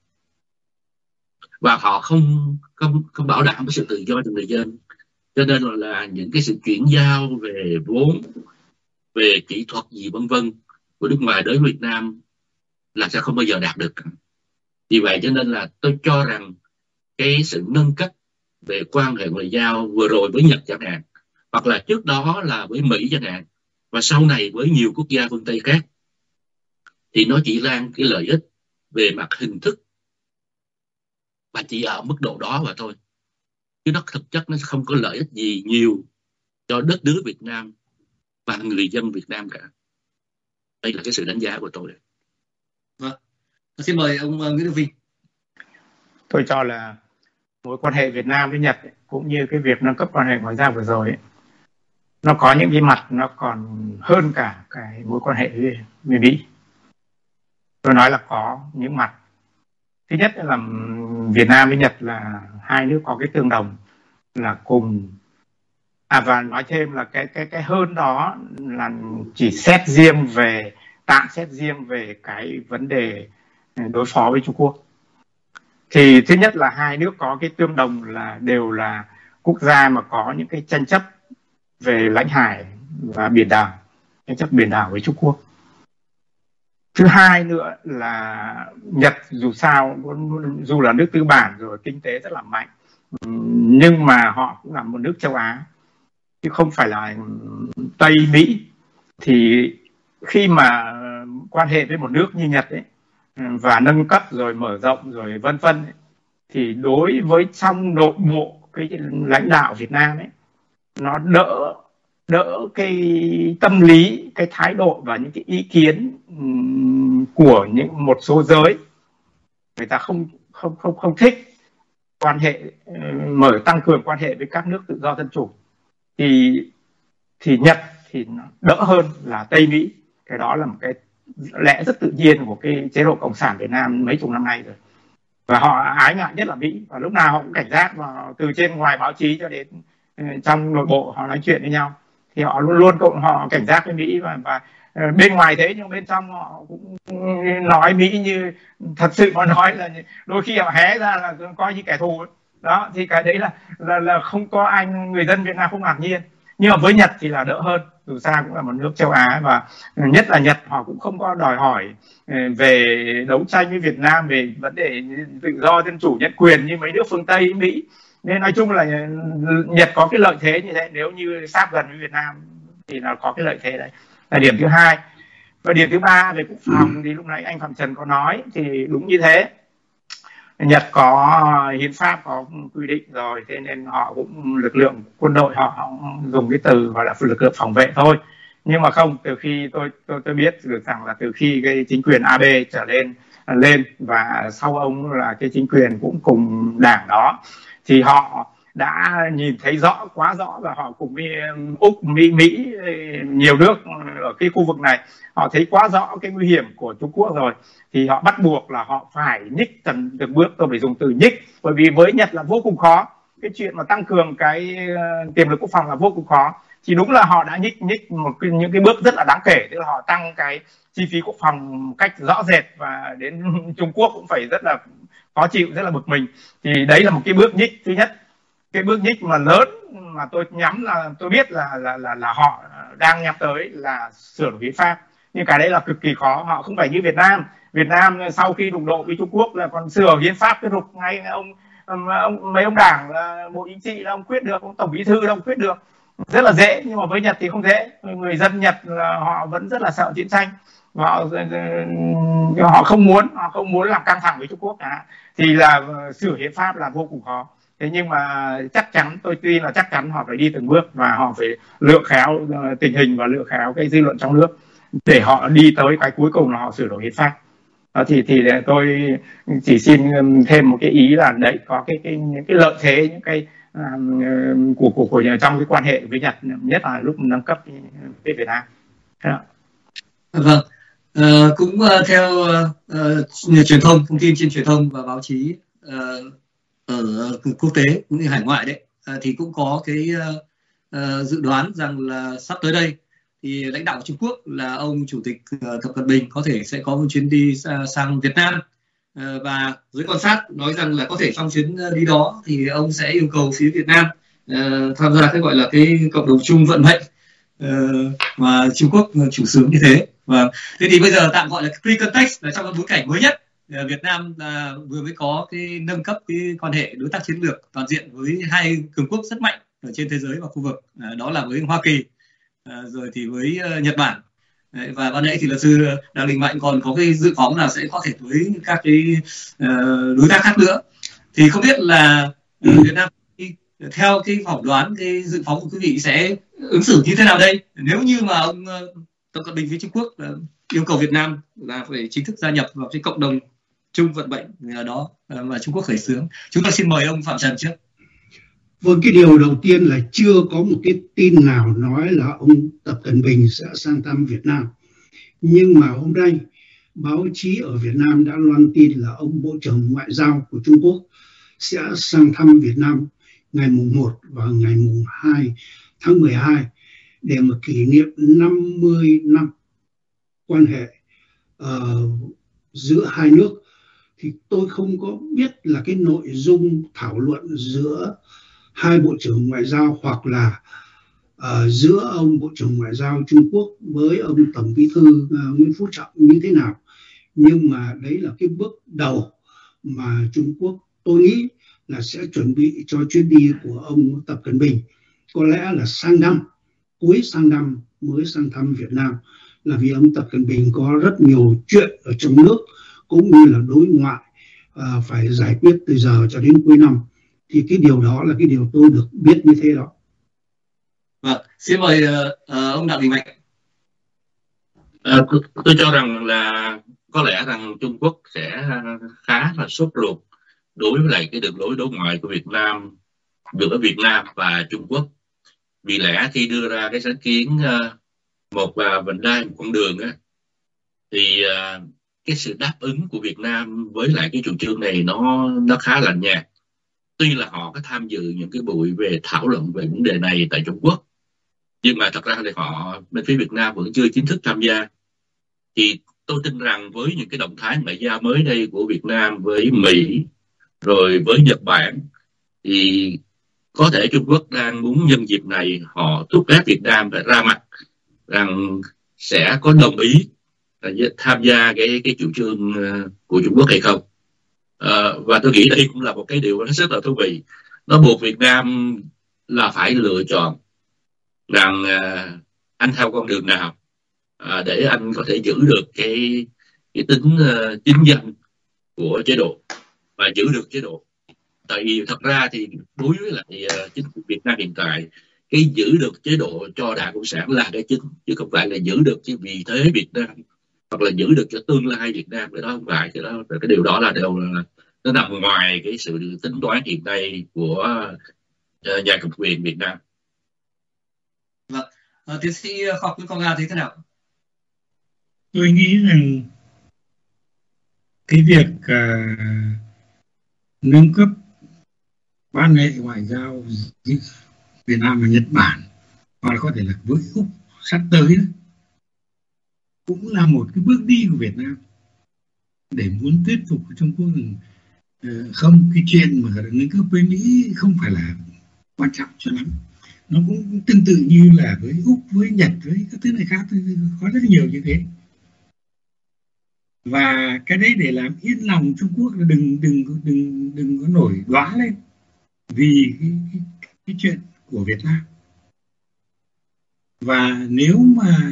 và họ không không không bảo đảm cái sự tự do cho người dân. Cho nên là, là những cái sự chuyển giao về vốn, về kỹ thuật gì vân vân của nước ngoài đến Việt Nam là sẽ không bao giờ đạt được. Vì vậy cho nên là tôi cho rằng cái sự nâng cấp về quan hệ ngoại giao vừa rồi với Nhật chẳng hạn, hoặc là trước đó là với Mỹ chẳng hạn, và sau này với nhiều quốc gia phương Tây khác, thì nó chỉ mang cái lợi ích về mặt hình thức và chỉ ở mức độ đó mà thôi, chứ nó thực chất nó không có lợi ích gì nhiều cho đất nước Việt Nam và người dân Việt Nam cả. Đây là cái sự đánh giá của tôi. Vâng, xin mời ông Nguyễn Đức Vinh. Tôi cho là mối quan hệ Việt Nam với Nhật ấy, cũng như cái việc nâng cấp quan hệ ngoại giao vừa rồi ấy, nó có những cái mặt nó còn hơn cả cái mối quan hệ với, với Mỹ. Tôi nói là có những mặt. Thứ nhất là Việt Nam với Nhật là hai nước có cái tương đồng là cùng, à và nói thêm là cái cái cái hơn đó là chỉ xét riêng về tạm xét riêng về cái vấn đề đối phó với Trung Quốc. Thì thứ nhất là hai nước có cái tương đồng là đều là quốc gia mà có những cái tranh chấp về lãnh hải và biển đảo, tranh chấp biển đảo với Trung Quốc. Thứ hai nữa là Nhật dù sao, dù là nước tư bản rồi, kinh tế rất là mạnh, nhưng mà họ cũng là một nước châu Á, chứ không phải là Tây Mỹ. Thì khi mà quan hệ với một nước như Nhật ấy, và nâng cấp rồi mở rộng rồi vân vân ấy, thì đối với trong nội bộ cái lãnh đạo Việt Nam ấy, nó đỡ đỡ cái tâm lý, cái thái độ và những cái ý kiến của những một số giới người ta không không không không thích quan hệ mở tăng cường quan hệ với các nước tự do dân chủ, thì thì Nhật thì nó đỡ hơn là Tây Mỹ. Cái đó là một cái lẽ rất tự nhiên của cái chế độ cộng sản Việt Nam mấy chục năm nay rồi, và họ ái ngại nhất là Mỹ, và lúc nào họ cũng cảnh giác, và từ trên ngoài báo chí cho đến trong nội bộ họ nói chuyện với nhau thì họ luôn luôn cộng họ cảnh giác với Mỹ, và, và bên ngoài thế nhưng bên trong họ cũng nói Mỹ như thật sự mà nói là đôi khi họ hé ra là coi như kẻ thù ấy. Đó thì cái đấy là là là không có anh người dân Việt Nam không ngạc nhiên, nhưng mà với Nhật thì là đỡ hơn, dù sao cũng là một nước châu Á, và nhất là Nhật họ cũng không có đòi hỏi về đấu tranh với Việt Nam về vấn đề tự do dân chủ nhân quyền như mấy nước phương Tây, Mỹ. Nên nói chung là Nhật có cái lợi thế như thế, nếu như sát gần với Việt Nam thì nó có cái lợi thế đấy, là điểm thứ hai. Và điểm thứ ba về quốc phòng thì lúc nãy anh Phạm Trần có nói thì đúng như thế. Nhật có hiến pháp có quy định rồi, thế nên họ cũng lực lượng quân đội họ, họ dùng cái từ gọi là lực lượng phòng vệ thôi. Nhưng mà không, từ khi tôi tôi tôi biết được rằng là từ khi cái chính quyền Abe trở lên lên và sau ông là cái chính quyền cũng cùng đảng đó, thì họ đã nhìn thấy rõ, quá rõ, và họ cùng với Úc, Mỹ, Mỹ nhiều nước ở cái khu vực này, họ thấy quá rõ cái nguy hiểm của Trung Quốc rồi, thì họ bắt buộc là họ phải nhích từng từng bước. Tôi phải dùng từ nhích, bởi vì với Nhật là vô cùng khó, cái chuyện mà tăng cường cái uh, tiềm lực quốc phòng là vô cùng khó. Thì đúng là họ đã nhích nhích một cái, những cái bước rất là đáng kể, tức là họ tăng cái chi phí quốc phòng một cách rõ rệt, và đến Trung Quốc cũng phải rất là khó chịu, rất là bực mình. Thì đấy là một cái bước nhích thứ nhất. Cái bước nhích mà lớn mà tôi nhắm là tôi biết là là là, là họ đang nhắm tới là sửa đổi hiến pháp, nhưng cái đấy là cực kỳ khó. Họ không phải như Việt Nam. Việt Nam sau khi đụng độ với Trung Quốc là còn sửa hiến pháp cái rục ngay, ông, ông mấy ông đảng là bộ chính trị là ông quyết được, ông tổng bí thư là ông quyết được, rất là dễ. Nhưng mà với Nhật thì không dễ. Người dân Nhật là họ vẫn rất là sợ chiến tranh, họ họ không muốn họ không muốn làm căng thẳng với Trung Quốc cả, thì là sửa hiến pháp là vô cùng khó. Thế nhưng mà chắc chắn, tôi tin là chắc chắn họ phải đi từng bước, và họ phải lựa khéo tình hình và lựa khéo cái dư luận trong nước để họ đi tới cái cuối cùng là họ sửa đổi hiến pháp. Đó, thì thì tôi chỉ xin thêm một cái ý là đấy, có cái cái những cái lợi thế, những cái um, của của của trong cái quan hệ với Nhật, nhất là lúc nâng cấp với Việt Nam. Vâng, uh, cũng uh, theo uh, truyền thông, thông tin trên truyền thông và báo chí uh, ở quốc tế cũng như hải ngoại đấy, uh, thì cũng có cái uh, uh, dự đoán rằng là sắp tới đây thì lãnh đạo của Trung Quốc là ông Chủ tịch uh, Tập Cận Bình có thể sẽ có một chuyến đi uh, sang Việt Nam, uh, và giới quan sát nói rằng là có thể trong chuyến đi đó thì ông sẽ yêu cầu phía Việt Nam uh, tham gia cái gọi là cái cộng đồng chung vận mệnh uh, mà Trung Quốc chủ xướng như thế. Và thế thì bây giờ tạm gọi là pre-context là trong cái bối cảnh mới nhất, Việt Nam là vừa mới có cái nâng cấp cái quan hệ đối tác chiến lược toàn diện với hai cường quốc rất mạnh ở trên thế giới và khu vực, đó là với Hoa Kỳ rồi thì với Nhật Bản. Và ban nãy thì luật sư Đặng Đình Mạnh còn có cái dự phóng là sẽ có thể với các cái đối tác khác nữa. Thì không biết là Việt Nam theo cái phỏng đoán, cái dự phóng của quý vị sẽ ứng xử như thế nào đây nếu như mà ông Tập Cận Bình với Trung Quốc là yêu cầu Việt Nam là phải chính thức gia nhập vào cái cộng đồng chung vận mệnh đó mà Trung Quốc khởi xướng. Chúng ta xin mời ông Phạm Trần trước. Vâng, cái điều đầu tiên là chưa có một cái tin nào nói là ông Tập Cận Bình sẽ sang thăm Việt Nam. Nhưng mà hôm nay báo chí ở Việt Nam đã loan tin là ông Bộ trưởng Ngoại giao của Trung Quốc sẽ sang thăm Việt Nam ngày mùng một và ngày mùng hai tháng mười hai để mà kỷ niệm năm mươi năm quan hệ uh, giữa hai nước. Thì tôi không có biết là cái nội dung thảo luận giữa hai bộ trưởng ngoại giao hoặc là uh, giữa ông Bộ trưởng Ngoại giao Trung Quốc với ông Tổng bí thư uh, Nguyễn Phú Trọng như thế nào. Nhưng mà đấy là cái bước đầu mà Trung Quốc tôi nghĩ là sẽ chuẩn bị cho chuyến đi của ông Tập Cận Bình. Có lẽ là sang năm, cuối sang năm mới sang thăm Việt Nam, là vì ông Tập Cận Bình có rất nhiều chuyện ở trong nước cũng như là đối ngoại à, phải giải quyết từ giờ cho đến cuối năm. Thì cái điều đó là cái điều tôi được biết như thế đó. Vâng, xin mời uh, ông Đặng Đình Mạnh. À, tôi cho rằng là có lẽ rằng Trung Quốc sẽ khá là sốt ruột đối với lại cái đường lối đối ngoại của Việt Nam, giữa Việt Nam và Trung Quốc. Vì lẽ khi đưa ra cái sáng kiến uh, một uh, vành đai, một con đường á, thì uh, cái sự đáp ứng của Việt Nam với lại cái chủ trương này nó nó khá là nhạt. Tuy là họ có tham dự những cái buổi về thảo luận về vấn đề này tại Trung Quốc, nhưng mà thật ra thì họ bên phía Việt Nam vẫn chưa chính thức tham gia. Thì tôi tin rằng với những cái động thái ngoại giao mới đây của Việt Nam với Mỹ rồi với Nhật Bản, thì có thể Trung Quốc đang muốn nhân dịp này họ thúc ép Việt Nam phải ra mặt rằng sẽ có đồng ý tham gia cái cái chủ trương của Trung Quốc hay không. À, và tôi nghĩ đây cũng là một cái điều rất là thú vị. Nó buộc Việt Nam là phải lựa chọn rằng à, anh theo con đường nào à, để anh có thể giữ được cái cái tính uh, chính danh của chế độ và giữ được chế độ. Tại vì thật ra thì đối với lại uh, chính phủ Việt Nam hiện tại, cái giữ được chế độ cho Đảng Cộng sản là cái chính, chứ không phải là giữ được cái vị thế Việt Nam hoặc là giữ được cho tương lai Việt Nam. Cái đó không phải, cái đó cái điều đó là đều là nó nằm ngoài cái sự tính toán hiện nay của uh, nhà cầm quyền Việt Nam. Vâng, à, tiến sĩ khoa học Nguyễn Quang Nga thấy thế nào? Tôi nghĩ rằng cái việc uh, nâng cấp quan hệ ngoại giao giữa Việt Nam và Nhật Bản, hoặc là có thể là với Úc sắp tới đó, cũng là một cái bước đi của Việt Nam để muốn thuyết phục Trung Quốc rằng uh, không, cái chuyện mà nâng cấp với Mỹ không phải là quan trọng cho lắm. Nó cũng tương tự như là với Úc, với Nhật, với các thứ này khác, có rất nhiều như thế. Và cái đấy để làm yên lòng Trung Quốc là đừng đừng đừng đừng có nổi đoá lên vì cái, cái, cái chuyện của Việt Nam. Và nếu mà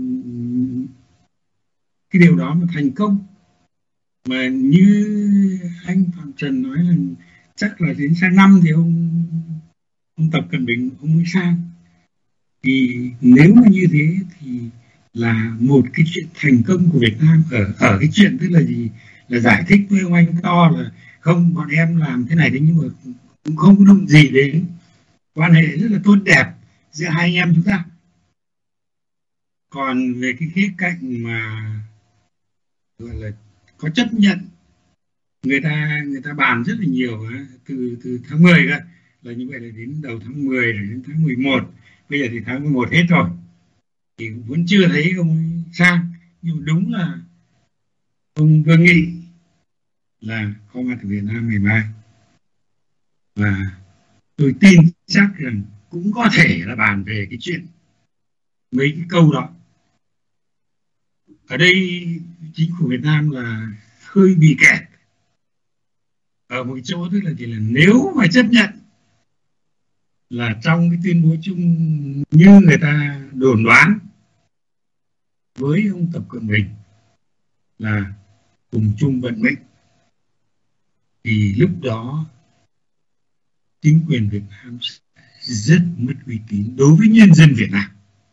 cái điều đó mà thành công, mà như anh Phạm Trần nói là chắc là đến sang năm thì ông ông Tập Cận Bình ông mới sang, thì nếu mà như thế thì là một cái chuyện thành công của Việt Nam ở ở cái chuyện tức là gì, là giải thích với ông anh to là không, bọn em làm thế này đấy, nhưng mà cũng không đụng gì đến quan hệ rất là tốt đẹp giữa hai anh em chúng ta. Còn về cái khía cạnh mà gọi là có chấp nhận, người ta người ta bàn rất là nhiều từ từ tháng mười cơ, là như vậy là đến đầu tháng mười rồi đến tháng mười một, bây giờ thì tháng mười một hết rồi thì vẫn chưa thấy ông ấy sang. Nhưng đúng là ông Vương Nghị là có mặt ở Việt Nam ngày mai, và tôi tin chắc rằng cũng có thể là bàn về cái chuyện mấy cái câu đó. Ở đây chính phủ Việt Nam là hơi bị kẹt ở một chỗ, tức là chỉ là nếu mà chấp nhận là trong cái tuyên bố chung như người ta đồn đoán với ông Tập Cận Bình là cùng chung vận mệnh, thì lúc đó chính quyền Việt Nam rất mất uy tín đối với nhân dân Việt Nam.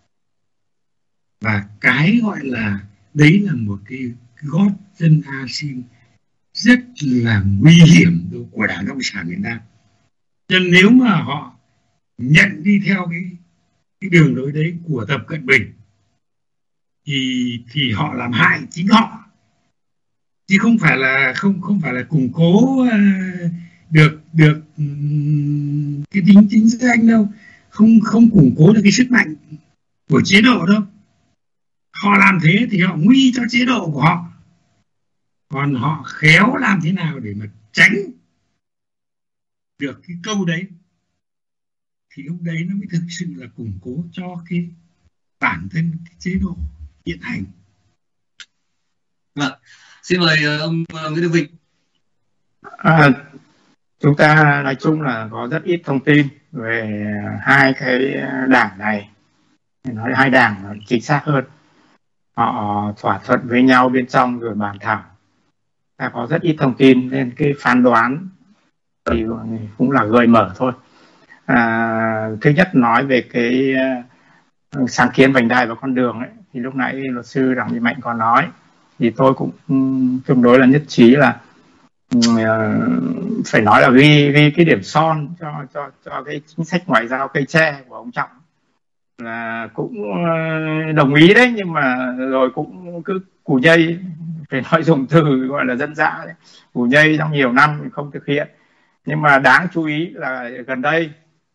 Và cái gọi là đấy là một cái gót chân a xin rất là nguy hiểm của Đảng Cộng sản Việt Nam. Cho nên nếu mà họ nhận đi theo cái, cái đường lối đấy của Tập Cận Bình thì thì họ làm hại chính họ, chứ không phải là không không phải là củng cố uh, được được um, cái tính chính danh đâu, không không củng cố được cái sức mạnh của chế độ đâu. Họ làm thế thì họ nguy cho chế độ của họ, còn họ khéo làm thế nào để mà tránh được cái câu đấy thì lúc đấy nó mới thực sự là củng cố cho cái bản thân cái chế độ hiện hành. Vâng, xin mời ông Nguyễn Đức Vinh. À, chúng ta nói chung là có rất ít thông tin về hai cái đảng này. Nói hai đảng chính xác hơn, họ thỏa thuận với nhau bên trong rồi bàn thảo. Ta có rất ít thông tin nên cái phán đoán thì cũng là gợi mở thôi. À, thứ nhất nói về cái uh, sáng kiến vành đai và con đường ấy, thì lúc nãy luật sư Đặng Duy Mạnh có nói thì tôi cũng tương đối là nhất trí là uh, phải nói là ghi ghi cái điểm son cho cho cho cái chính sách ngoại giao cây tre của ông Trọng, là cũng uh, đồng ý đấy, nhưng mà rồi cũng cứ củ nhây, phải nói dùng từ gọi là dân dã đấy, củ nhây trong nhiều năm không thực hiện. Nhưng mà đáng chú ý là gần đây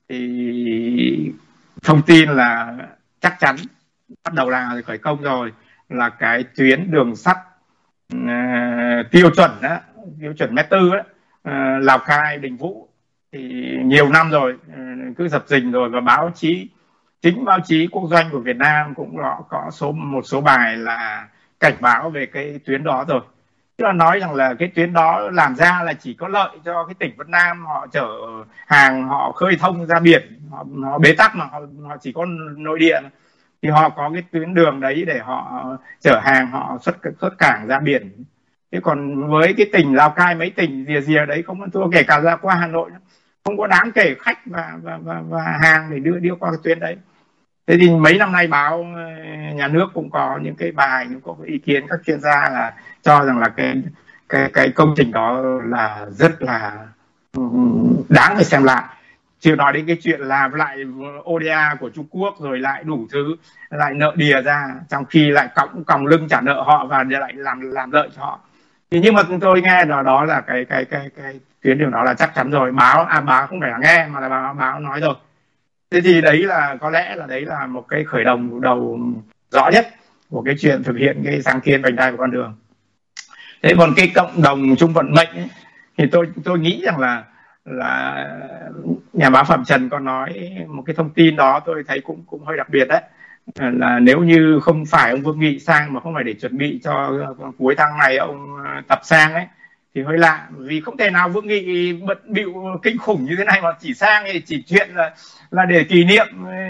thì thông tin là chắc chắn bắt đầu là khởi công rồi, là cái tuyến đường sắt uh, tiêu chuẩn đó, tiêu chuẩn mét tư đó, uh, Lào Cai Đình Vũ, thì nhiều năm rồi uh, cứ dập dình rồi, và báo chí, chính báo chí quốc doanh của Việt Nam cũng có, có số một số bài là cảnh báo về cái tuyến đó rồi. Tức là nói rằng là cái tuyến đó làm ra là chỉ có lợi cho cái tỉnh Vân Nam, họ chở hàng, họ khơi thông ra biển, họ, họ bế tắc mà họ, họ chỉ có nội địa, thì họ có cái tuyến đường đấy để họ chở hàng, họ xuất xuất cảng ra biển. Thế còn với cái tỉnh Lào Cai, mấy tỉnh rìa rìa đấy không thua, kể cả ra qua Hà Nội không có đáng kể khách và và và, và hàng để đưa đưa qua cái tuyến đấy. Thế thì mấy năm nay báo nhà nước cũng có những cái bài, những có ý kiến các chuyên gia là cho rằng là cái cái cái công trình đó là rất là đáng phải xem lại. Chưa nói đến cái chuyện làm lại ô đê a của Trung Quốc, rồi lại đủ thứ, lại nợ đìa ra, trong khi lại cõng còng lưng trả nợ họ và lại làm làm lợi cho họ. Thì nhưng mà tôi nghe là đó là cái cái cái cái tuyến đường đó là chắc chắn rồi, báo à báo không phải là nghe mà là báo, báo nói rồi. Thế thì đấy là có lẽ là đấy là một cái khởi đầu đầu rõ nhất của cái chuyện thực hiện cái sáng kiến vành đai của con đường. Thế còn cái cộng đồng chung vận mệnh ấy, thì tôi tôi nghĩ rằng là là nhà báo Phạm Trần có nói một cái thông tin đó tôi thấy cũng cũng hơi đặc biệt đấy, là nếu như không phải ông Vương Nghị sang mà không phải để chuẩn bị cho cuối tháng này ông Tập sang ấy thì hơi lạ, vì không thể nào Vương Nghị bận bịu kinh khủng như thế này mà chỉ sang thì chỉ chuyện là là để kỷ niệm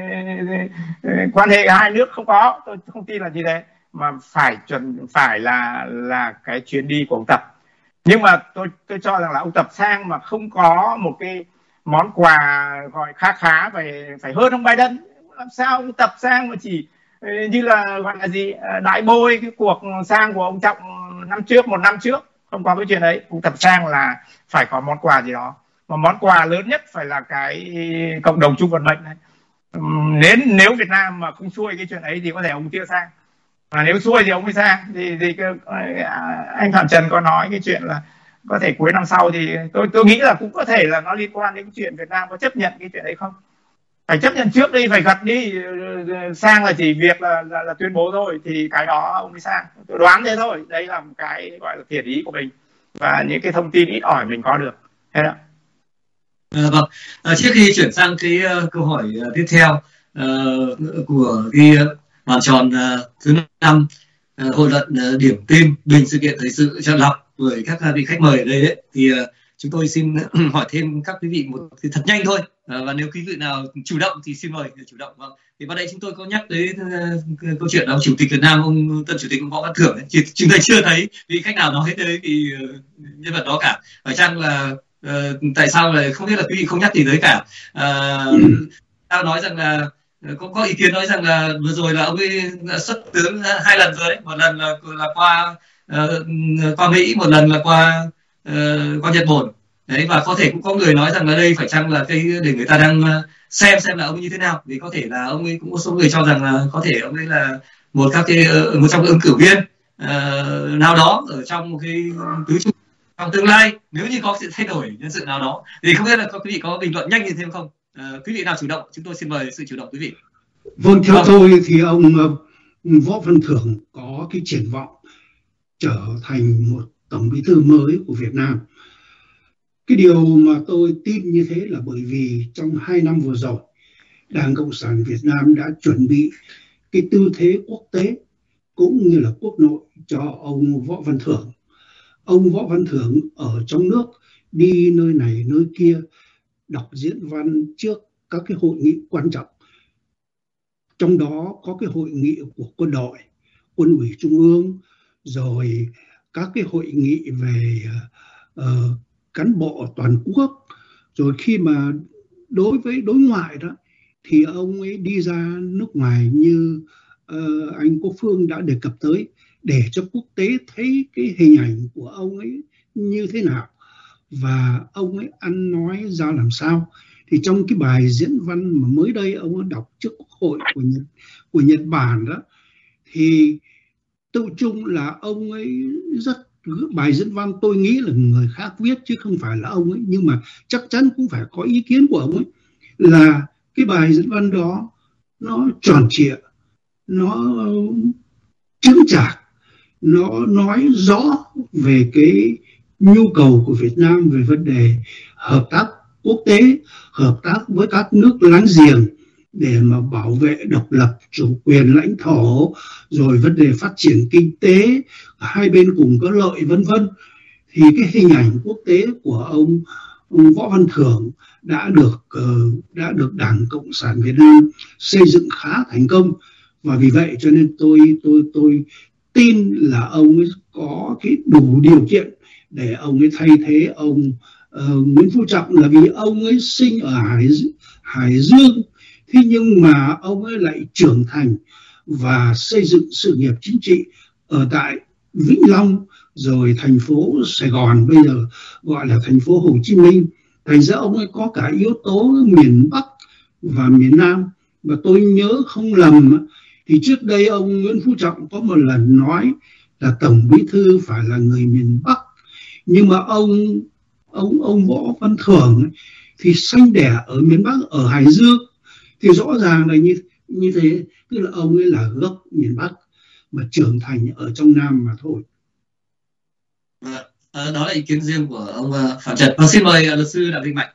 quan hệ hai nước, không có, tôi không tin là như thế, mà phải chuẩn phải là là cái chuyến đi của ông Tập. Nhưng mà tôi tôi cho rằng là ông Tập sang mà không có một cái món quà gọi khá khá phải phải hơn ông Biden, làm sao ông Tập sang mà chỉ như là gọi là gì đại bôi cái cuộc sang của ông Trọng năm trước, một năm trước, không có cái chuyện đấy. Ông Tập sang là phải có món quà gì đó, mà món quà lớn nhất phải là cái cộng đồng chung vận mệnh này. Nếu nếu Việt Nam mà không xuôi cái chuyện ấy thì có thể ông chưa sang, mà nếu xuôi thì ông mới sang. Thì, thì anh Phạm Trần có nói cái chuyện là có thể cuối năm sau, thì tôi tôi nghĩ là cũng có thể là nó liên quan đến cái chuyện Việt Nam có chấp nhận cái chuyện đấy không. Phải chấp nhận trước đi, phải gật đi, sang là chỉ việc là, là, là tuyên bố thôi, thì cái đó ông mới sang. Tôi đoán thế thôi, đây là một cái gọi là thiện ý của mình và những cái thông tin ít ỏi mình có được. Thế đó. À, vâng. À, trước khi chuyển sang cái uh, câu hỏi uh, tiếp theo uh, của cái uh, bàn tròn uh, thứ năm, uh, hội luận uh, điểm tin bình sự kiện thời sự chọn lọc với các uh, vị khách mời ở đây đấy, thì uh, chúng tôi xin hỏi thêm các quý vị một thì thật nhanh thôi, uh, và nếu quý vị nào chủ động thì xin mời chủ động. Vâng. Thì ban nãy chúng tôi có nhắc tới uh, câu chuyện ông Chủ tịch Việt Nam, ông Tân Chủ tịch Võ Văn Thưởng ấy. Chỉ, chúng tôi chưa thấy vị khách nào nói tới thì uh, nhân vật đó cả. Phải chăng là uh, tại sao lại không biết là quý vị không nhắc gì tới cả? Uh, tao nói rằng là có có ý kiến nói rằng là vừa rồi là ông ấy xuất tướng hai lần rồi đấy, một lần là là qua uh, qua Mỹ, một lần là qua uh, qua Nhật Bản đấy, và có thể cũng có người nói rằng là đây phải chăng là cái để người ta đang xem xem là ông ấy như thế nào, vì có thể là ông ấy cũng có số người cho rằng là có thể ông ấy là một các cái một trong những ứng cử viên uh, nào đó ở trong một cái tứ trụ trong tương lai, nếu như có sự thay đổi nhân sự nào đó. Thì không biết là quý vị có bình luận nhanh như thế không? À, quý vị nào chủ động, chúng tôi xin mời sự chủ động quý vị. Vâng, theo vâng. tôi thì ông Võ Văn Thưởng có cái triển vọng trở thành một tổng bí thư mới của Việt Nam. Cái điều mà tôi tin như thế là bởi vì trong hai năm vừa rồi, Đảng Cộng sản Việt Nam đã chuẩn bị cái tư thế quốc tế cũng như là quốc nội cho ông Võ Văn Thưởng. Ông Võ Văn Thưởng ở trong nước đi nơi này nơi kia, đọc diễn văn trước các cái hội nghị quan trọng. Trong đó có cái hội nghị của quân đội, quân ủy trung ương, rồi các cái hội nghị về uh, cán bộ toàn quốc. Rồi khi mà đối với đối ngoại đó thì ông ấy đi ra nước ngoài như uh, anh Quốc Phương đã đề cập tới, để cho quốc tế thấy cái hình ảnh của ông ấy như thế nào và ông ấy ăn nói ra làm sao. Thì trong cái bài diễn văn mà mới đây ông ấy đọc trước quốc hội của Nhật, của Nhật Bản đó, thì tự chung là ông ấy rất, bài diễn văn tôi nghĩ là người khác viết chứ không phải là ông ấy, nhưng mà chắc chắn cũng phải có ý kiến của ông ấy, là cái bài diễn văn đó nó tròn trịa, nó chững chạc, nó nói rõ về cái nhu cầu của Việt Nam về vấn đề hợp tác quốc tế, hợp tác với các nước láng giềng để mà bảo vệ độc lập, chủ quyền lãnh thổ, rồi vấn đề phát triển kinh tế, hai bên cùng có lợi vân vân. Thì cái hình ảnh quốc tế của ông, ông Võ Văn Thưởng đã được uh, đã được Đảng Cộng sản Việt Nam xây dựng khá thành công, và vì vậy cho nên tôi tôi tôi tin là ông ấy có cái đủ điều kiện để ông ấy thay thế ông uh, Nguyễn Phú Trọng, là vì ông ấy sinh ở Hải Hải Dương, thế nhưng mà ông ấy lại trưởng thành và xây dựng sự nghiệp chính trị ở tại Vĩnh Long, rồi thành phố Sài Gòn, bây giờ gọi là thành phố Hồ Chí Minh. Thành ra ông ấy có cả yếu tố miền Bắc và miền Nam. Và tôi nhớ không lầm thì trước đây ông Nguyễn Phú Trọng có một lần nói là Tổng Bí thư phải là người miền Bắc, nhưng mà ông ông ông Võ Văn Thưởng thì sinh đẻ ở miền Bắc, ở Hải Dương, thì rõ ràng là như như thế, tức là ông ấy là gốc miền Bắc mà trưởng thành ở trong Nam mà thôi. À, đó là ý kiến riêng của ông uh, Phạm Trần. Và xin mời uh, luật sư Đặng Vinh Mạnh.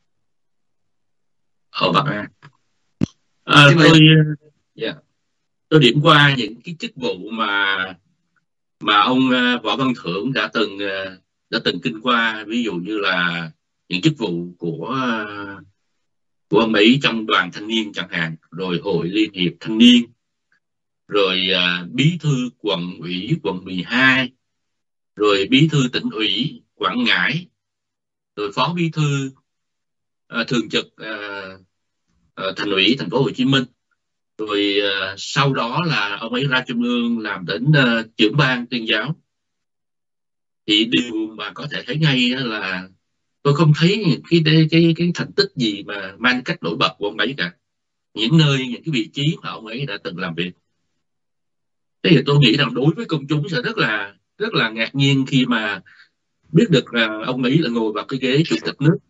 Ờ, bạn à. À, tôi yeah. tôi điểm qua những cái chức vụ mà mà ông uh, Võ Văn Thưởng đã từng uh, đã từng kinh qua, ví dụ như là những chức vụ của uh, của ông ấy trong đoàn thanh niên chẳng hạn, rồi hội liên hiệp thanh niên, rồi uh, bí thư quận ủy quận mười hai, rồi bí thư tỉnh ủy Quảng Ngãi, rồi phó bí thư uh, thường trực uh, uh, thành ủy thành phố Hồ Chí Minh, rồi uh, sau đó là ông ấy ra trung ương làm đến uh, trưởng ban tuyên giáo. Thì điều mà có thể thấy ngay là tôi không thấy những cái cái cái, cái thành tích gì mà mang cách nổi bật của ông ấy cả, những nơi những cái vị trí mà ông ấy đã từng làm việc. Thế thì tôi nghĩ rằng đối với công chúng sẽ rất là rất là ngạc nhiên khi mà biết được là ông ấy là ngồi vào cái ghế chủ tịch nước.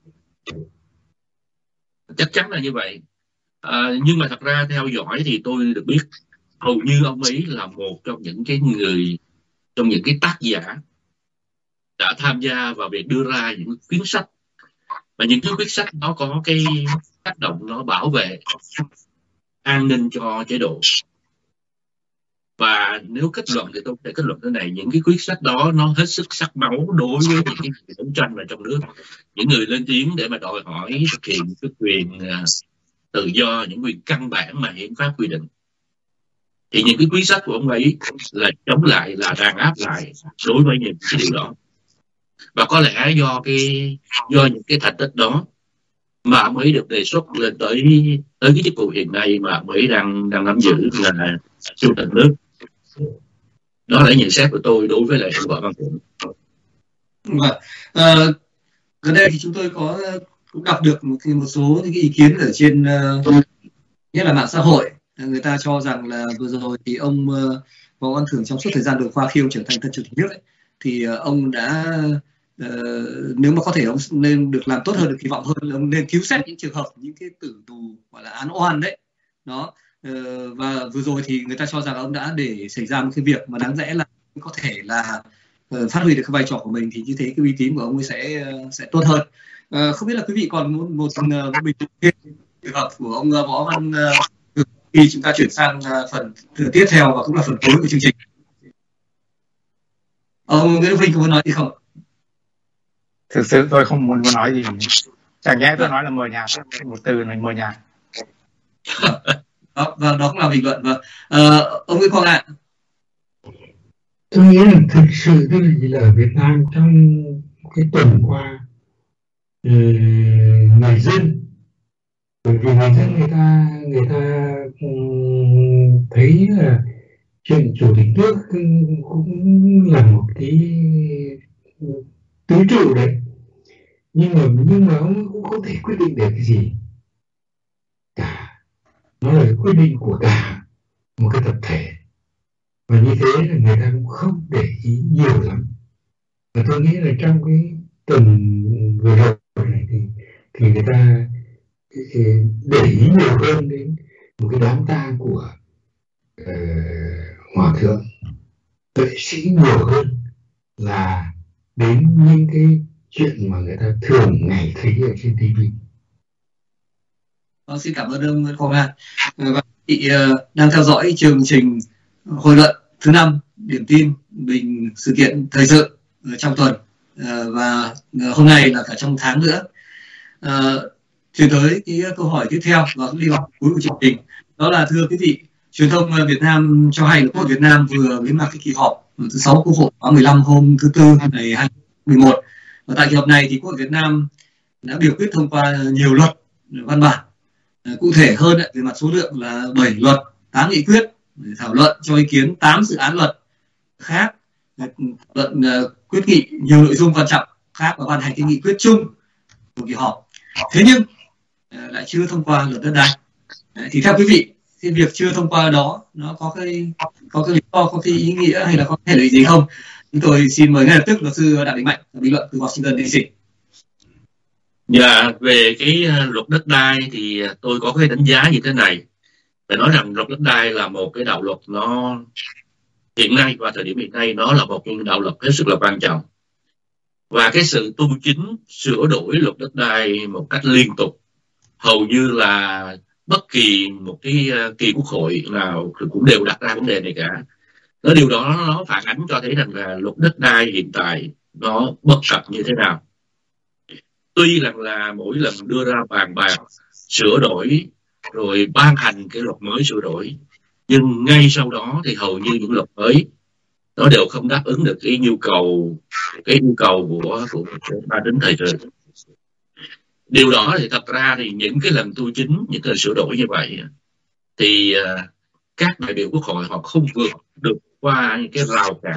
Chắc chắn là như vậy. À, nhưng mà thật ra theo dõi thì tôi được biết hầu như ông ấy là một trong những cái người, trong những cái tác giả đã tham gia vào việc đưa ra những quyển sách, và những cái quyết sách nó có cái tác động nó bảo vệ an ninh cho chế độ. Và nếu kết luận thì tôi sẽ kết luận thế này: những cái quyết sách đó nó hết sức sắc máu đối với những cái người đấu tranh ở trong nước, những người lên tiếng để mà đòi hỏi thực hiện cái quyền uh, tự do, những quyền căn bản mà hiến pháp quy định. Thì những cái quyết sách của ông ấy là chống lại, là đàn áp lại đối với những cái điều đó. Và có lẽ do cái do những cái thành tích đó mà ông ấy được đề xuất lên tới tới cái chức vụ hiện nay mà ông ấy đang đang nắm giữ là chủ tịch nước. Đó là nhận xét của tôi đối với lại ông Võ Văn Thưởng. Vâng. À, gần đây thì chúng tôi có cũng đọc được một, một số những cái ý kiến ở trên uh, nhất là mạng xã hội. Người ta cho rằng là vừa rồi thì ông uh, Võ Văn Thưởng trong suốt thời gian vừa qua khi ông trở thành tân chủ tịch nước ấy, thì uh, ông đã uh, nếu mà có thể ông nên được làm tốt hơn, được kỳ vọng hơn, ông nên cứu xét những trường hợp những cái tử tù gọi là án oan đấy. Đó. Uh, và vừa rồi thì người ta cho rằng ông đã để xảy ra một cái việc mà đáng lẽ là có thể là uh, phát huy được cái vai trò của mình, thì như thế cái uy tín của ông ấy sẽ uh, sẽ tốt hơn. Uh, không biết là quý vị còn một, một uh, bình luận trường hợp của ông uh, Võ Văn uh, khi chúng ta chuyển sang uh, phần tiếp theo và cũng là phần cuối của chương trình. Ông Nguyễn Vinh có muốn nói gì không? Thực sự tôi không muốn nói gì, chẳng nhẽ tôi nói là mờ nhạt, một từ này mờ nhạt. Đó, và đó cũng là bình luận. Và uh, ông Nguyễn Quang ạ. Tôi nghĩ là thực sự cái gì là ở Việt Nam trong cái tuần qua uh, người dân, bởi vì người dân người ta người ta um, thấy là chuyện chủ tịch nước cũng là một cái tứ trụ đấy, nhưng mà nhưng mà ông cũng không thể quyết định được cái gì cả, nó là quyết định của cả một cái tập thể, và như thế là người ta cũng không để ý nhiều lắm. Và tôi nghĩ là trong cái tuần vừa rồi này thì thì người ta để ý nhiều hơn đến một cái đám tang của uh, hòa thượng tuệ sĩ nhiều hơn là đến những cái chuyện mà người ta thường ngày thấy ở trên ti vi. Vâng, xin cảm ơn ông Nguyễn Quang An. Và chị uh, đang theo dõi chương trình hội luận thứ năm điểm tin bình sự kiện thời sự uh, trong tuần, uh, và uh, hôm nay là cả trong tháng nữa. Uh, chuyển tới cái câu hỏi tiếp theo và cũng đi vào cuối của chương trình, đó là thưa quý vị, truyền thông Việt Nam cho hay là Quốc hội Việt Nam vừa bế mạc cái kỳ họp thứ sáu Quốc hội khóa mười lăm hôm thứ tư ngày hai mươi mười một, và tại kỳ họp này thì Quốc hội Việt Nam đã biểu quyết thông qua nhiều luật văn bản. Cụ thể hơn về mặt số lượng là bảy luật, tám nghị quyết, thảo luận cho ý kiến tám dự án luật khác, luận quyết nghị nhiều nội dung quan trọng khác và ban hành cái nghị quyết chung của kỳ họp. Thế nhưng lại chưa thông qua luật đất đai. Thì theo quý vị, cái việc chưa thông qua đó nó có cái có cái lý do, có cái ý nghĩa hay là có thể lợi gì không? Chúng tôi xin mời ngay lập tức luật sư Đặng Đình Mạnh bình luận từ Washington đê xê. Dạ, về cái luật đất đai thì tôi có cái đánh giá như thế này. Phải nói rằng luật đất đai là một cái đạo luật, nó hiện nay và thời điểm hiện nay nó là một cái đạo luật hết sức là quan trọng. Và cái sự tu chính sửa đổi luật đất đai một cách liên tục, hầu như là bất kỳ một cái kỳ quốc hội nào cũng đều đặt ra vấn đề này cả. Nó điều đó nó phản ánh cho thấy rằng là luật đất đai hiện tại nó bất cập như thế nào. Tuy rằng là mỗi lần đưa ra bàn bạc sửa đổi rồi ban hành cái luật mới sửa đổi, nhưng ngay sau đó thì hầu như những luật mới nó đều không đáp ứng được cái nhu cầu cái nhu cầu của của ban đến thời sự. Điều đó thì thật ra thì những cái lần tu chính, những cái lần sửa đổi như vậy thì uh, các đại biểu quốc hội họ không vượt được qua những cái rào cản,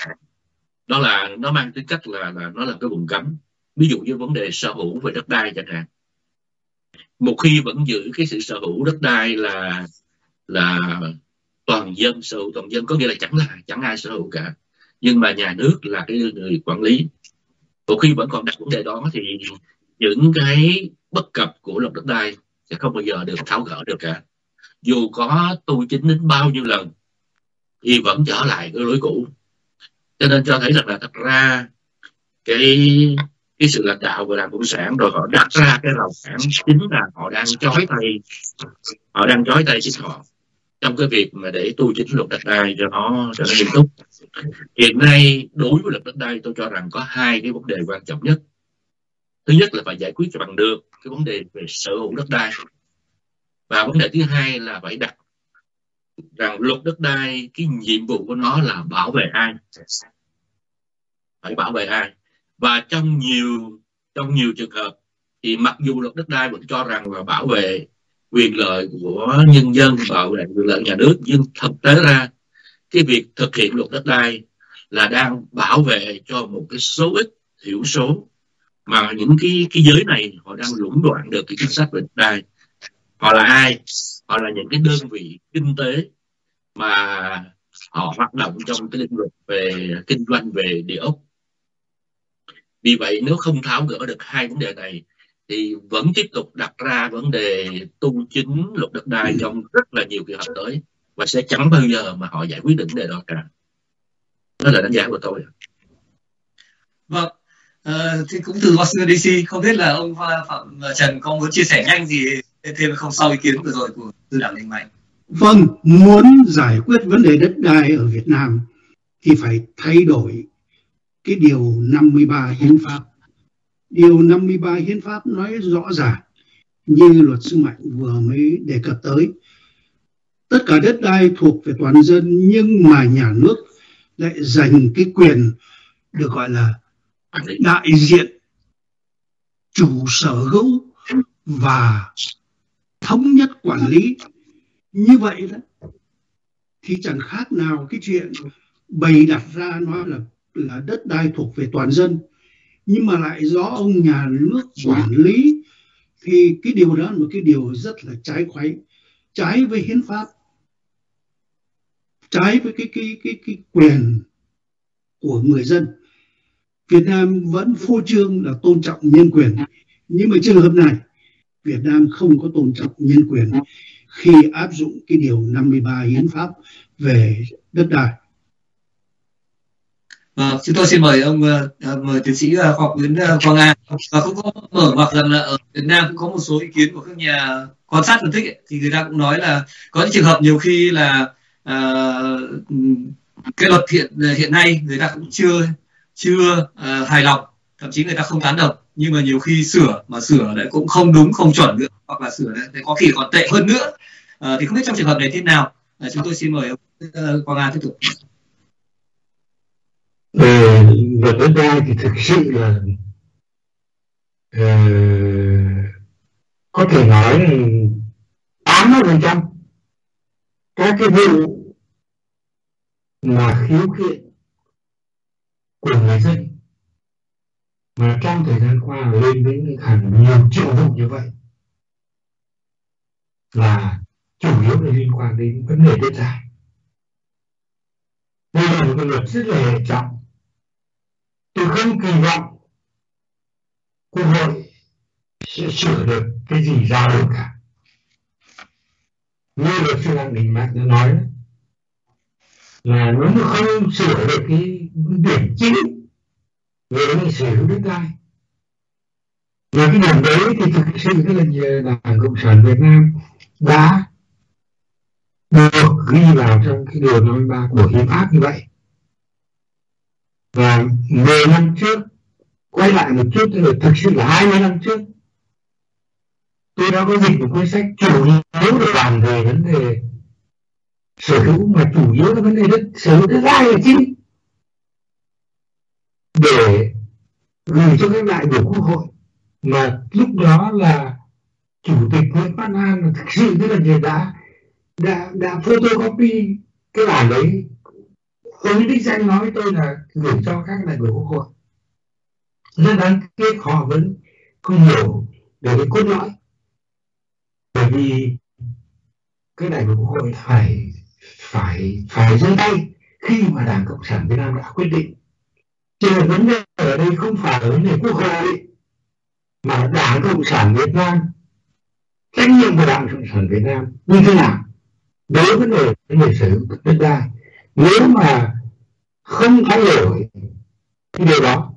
đó là nó mang tính cách là là nó là cái vùng cấm. Ví dụ như vấn đề sở hữu về đất đai chẳng hạn, một khi vẫn giữ cái sự sở hữu đất đai là là toàn dân, sở hữu toàn dân, có nghĩa là chẳng là chẳng ai sở hữu cả, nhưng mà nhà nước là cái người quản lý. Một khi vẫn còn đặt vấn đề đó thì những cái bất cập của luật đất đai sẽ không bao giờ được tháo gỡ được cả. Dù có tu chính đến bao nhiêu lần thì vẫn trở lại cái lối cũ. Cho nên cho thấy rằng là thật ra cái cái sự lãnh đạo của Đảng Cộng sản rồi họ đặt ra cái rào cản chính là họ đang chói tay họ đang chói tay chính họ trong cái việc mà để tu chính luật đất đai cho nó cho nó nghiêm túc. Hiện nay đối với luật đất đai tôi cho rằng có hai cái vấn đề quan trọng nhất. Thứ nhất là phải giải quyết cho bằng được cái vấn đề về sở hữu đất đai, và vấn đề thứ hai là phải đặt rằng luật đất đai cái nhiệm vụ của nó là bảo vệ ai, phải bảo vệ ai. Và trong nhiều trong nhiều trường hợp thì mặc dù luật đất đai vẫn cho rằng là bảo vệ quyền lợi của nhân dân, bảo vệ quyền lợi nhà nước, nhưng thực tế ra cái việc thực hiện luật đất đai là đang bảo vệ cho một cái số ít thiểu số mà những cái cái giới này họ đang lũng đoạn được cái chính sách về đất đai. Họ là ai? Họ là những cái đơn vị kinh tế mà họ hoạt động trong cái lĩnh vực về kinh doanh về địa ốc. Vì vậy nếu không tháo gỡ được hai vấn đề này thì vẫn tiếp tục đặt ra vấn đề tu chính luật đất đai trong rất là nhiều kỳ họp tới, và sẽ chẳng bao giờ mà họ giải quyết được vấn đề đó cả. Đó là đánh giá của tôi. Vâng, à, thì cũng từ Washington đê xê, không biết là ông Phạm Trần có muốn chia sẻ nhanh gì thêm không sau ý kiến vừa rồi của sư Đặng Đình Mạnh? Vâng, muốn giải quyết vấn đề đất đai ở Việt Nam thì phải thay đổi cái điều năm mươi ba hiến pháp. Điều năm mươi ba hiến pháp nói rõ ràng như luật sư Mạnh vừa mới đề cập tới. Tất cả đất đai thuộc về toàn dân, nhưng mà nhà nước lại dành cái quyền được gọi là đại diện, chủ sở hữu và thống nhất quản lý. Như vậy đó thì chẳng khác nào cái chuyện bày đặt ra nói là là đất đai thuộc về toàn dân, nhưng mà lại do ông nhà nước quản lý, thì cái điều đó là một cái điều rất là trái khuấy, trái với hiến pháp, trái với cái cái cái cái quyền của người dân. Việt Nam vẫn phô trương là tôn trọng nhân quyền, nhưng mà trường hợp này Việt Nam không có tôn trọng nhân quyền khi áp dụng cái điều năm mươi ba hiến pháp về đất đai. À, chúng tôi xin mời ông uh, mời tiến sĩ uh, khoa học Nguyễn uh, Quang An, và cũng có mở ngoặc rằng là ở Việt Nam cũng có một số ý kiến của các nhà quan sát phân tích ấy, thì người ta cũng nói là có những trường hợp nhiều khi là uh, cái luật hiện hiện nay người ta cũng chưa chưa uh, hài lòng, thậm chí người ta không tán đồng, nhưng mà nhiều khi sửa mà sửa lại cũng không đúng không chuẩn nữa, hoặc là sửa lại có khi còn tệ hơn nữa. Uh, thì không biết trong trường hợp này thế nào? Uh, chúng tôi xin mời ông uh, Quang An tiếp tục. Về luật đất đai thì thực sự là uh, có thể nói là tám mươi phần trăm các cái vụ mà khiếu kiện của người dân mà trong thời gian qua lên đến hàng nhiều triệu vụ như vậy là chủ yếu là liên quan đến vấn đề đất đai. Đây là một cái luật rất là hệ trọng. Tôi không kỳ vọng Quốc hội sẽ sửa được cái gì ra được cả. Như luật sư Đặng Đình Mạnh đã nói đó, là nếu mà không sửa được cái điểm chính về vấn sở hữu đất đai, và cái điểm đấy thì thực sự rất là nhiều Đảng Cộng sản Việt Nam đã được ghi vào trong cái điều năm mươi ba của hiến pháp như vậy. Và mười năm trước, quay lại một chút, tức là thực sự là hai mươi năm trước, tôi đã có dịch một cuốn sách chủ yếu để bàn về vấn đề sở hữu, mà chủ yếu là vấn đề đất sở hữu đất đai là chính, để gửi cho các đại biểu Quốc hội. Mà lúc đó là Chủ tịch Nguyễn Văn An là thực sự rất là nhiều đã đã đã photocopy cái bản đấy. Ông đích danh nói với tôi là gửi cho các đại biểu Quốc hội. Rất đáng tiếc họ vẫn không hiểu về cái cốt lõi, bởi vì các đại biểu Quốc hội phải phải phải giơ tay khi mà Đảng Cộng sản Việt Nam đã quyết định. Cho nên vấn đề ở đây không phải là vấn đề Quốc hội, mà Đảng Cộng sản Việt Nam, trách nhiệm của Đảng Cộng sản Việt Nam như thế nào đối với vấn đề vấn đề sở hữu đất đai. Nếu mà không thay đổi cái điều đó,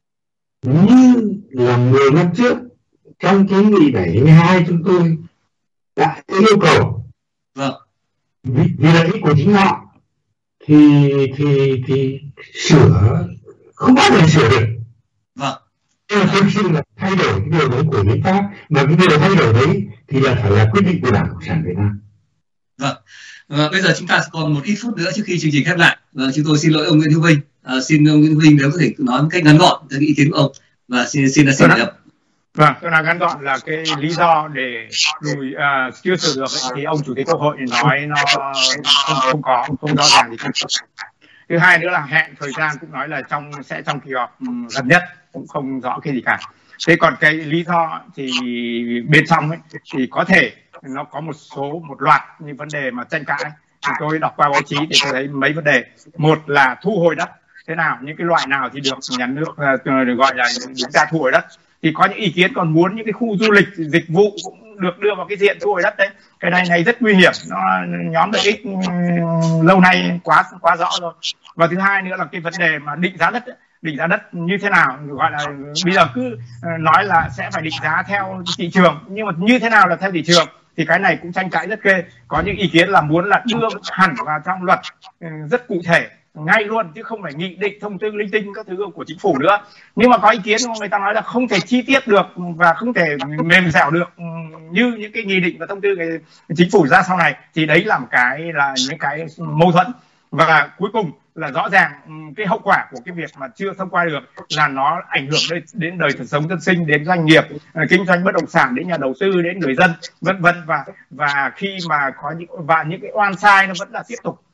như là mười năm trước trong cái nghị bảy mươi hai chúng tôi đã yêu cầu vâng. vì, vì lợi ích của chính họ thì thì thì sửa không bao giờ sửa được. Vâng. Thực sự là thay đổi cái điều đấy của hiến pháp, mà cái điều thay đổi đấy thì là phải là quyết định của Đảng Cộng sản Việt Nam. Vâng. À, bây giờ chúng ta còn một ít phút nữa trước khi chương trình khép lại. À, chúng tôi xin lỗi ông Nguyễn Hữu Vinh. À, xin ông Nguyễn Hữu Vinh nếu có thể nói một cách ngắn gọn cái ý kiến của ông, và xin xin là xin nhập. Vâng, tôi nói ngắn gọn là cái lý do để lùi uh, chưa sửa được ấy, thì ông Chủ tịch Quốc hội nói nó không, không có không rõ ràng gì cả. Thứ hai nữa là hẹn thời gian cũng nói là trong sẽ trong kỳ họp um, gần nhất, cũng không rõ cái gì cả. Thế còn cái lý do thì bên trong ấy, thì có thể nó có một số một loạt những vấn đề mà tranh cãi. Thì tôi đọc qua báo chí thì tôi thấy mấy vấn đề. Một là thu hồi đất thế nào, những cái loại nào thì được nhà nước uh, được gọi là đứng ra thu hồi đất. Thì có những ý kiến còn muốn những cái khu du lịch dịch vụ cũng được đưa vào cái diện thu hồi đất đấy. Cái này này rất nguy hiểm, nó nhóm lợi ích lâu nay quá quá rõ rồi. Và thứ hai nữa là cái vấn đề mà định giá đất ấy. Định giá đất như thế nào, gọi là bây giờ cứ nói là sẽ phải định giá theo thị trường, nhưng mà như thế nào là theo thị trường thì cái này cũng tranh cãi rất ghê. Có những ý kiến là muốn là đưa hẳn vào trong luật rất cụ thể ngay luôn, chứ không phải nghị định thông tư linh tinh các thứ của chính phủ nữa. Nhưng mà có ý kiến người ta nói là không thể chi tiết được và không thể mềm dẻo được như những cái nghị định và thông tư cái chính phủ ra sau này, thì đấy là một cái là những cái mâu thuẫn. Và cuối cùng là rõ ràng cái hậu quả của cái việc mà chưa thông qua được là nó ảnh hưởng đến, đến đời sống dân sinh, đến doanh nghiệp kinh doanh bất động sản, đến nhà đầu tư, đến người dân vân vân. Và và khi mà có những và những cái oan sai nó vẫn là tiếp tục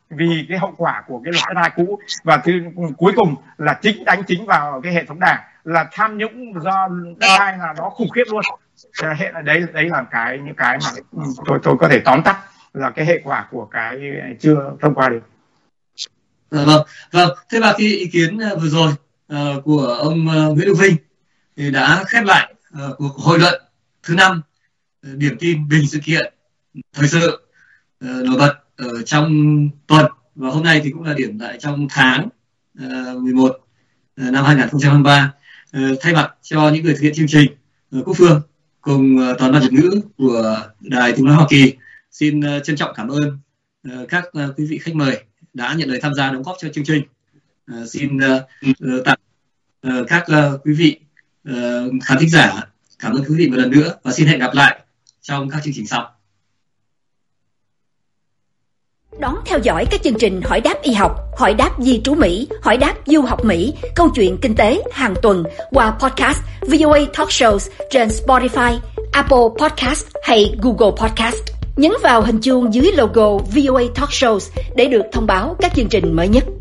vì cái hậu quả của cái luật đất đai cũ. Và thứ cuối cùng là chính đánh chính vào cái hệ thống đảng, là tham nhũng do đất đai là nó khủng khiếp luôn. Hệ là đấy đấy là cái những cái mà tôi tôi có thể tóm tắt là cái hệ quả của cái chưa thông qua được. À, vâng, vâng. Thế là cái ý kiến vừa rồi uh, của ông uh, Nguyễn Đức Vinh thì đã khép lại uh, cuộc hội luận thứ năm, uh, điểm tin bình sự kiện thời sự uh, nổi bật ở trong tuần, và hôm nay thì cũng là điểm lại trong tháng uh, mười một uh, năm hai nghìn không trăm hai mươi ba. Uh, thay mặt cho những người thực hiện chương trình, uh, Quốc Phương cùng uh, toàn ban Việt ngữ của Đài Tiếng nói Hoa Kỳ xin uh, trân trọng cảm ơn uh, các uh, quý vị khách mời đã nhận lời tham gia đóng góp cho chương trình. Uh, xin uh, uh, tặng uh, các uh, quý vị uh, khán thính giả, cảm ơn quý vị một lần nữa và xin hẹn gặp lại trong các chương trình sau. Đón theo dõi các chương trình Hỏi đáp y học, Hỏi đáp di trú Mỹ, Hỏi đáp du học Mỹ, Câu chuyện kinh tế hàng tuần qua podcast vê o a Talk Shows trên Spotify, Apple Podcast hay Google Podcast. Nhấn vào hình chuông dưới logo vê o a Talk Shows để được thông báo các chương trình mới nhất.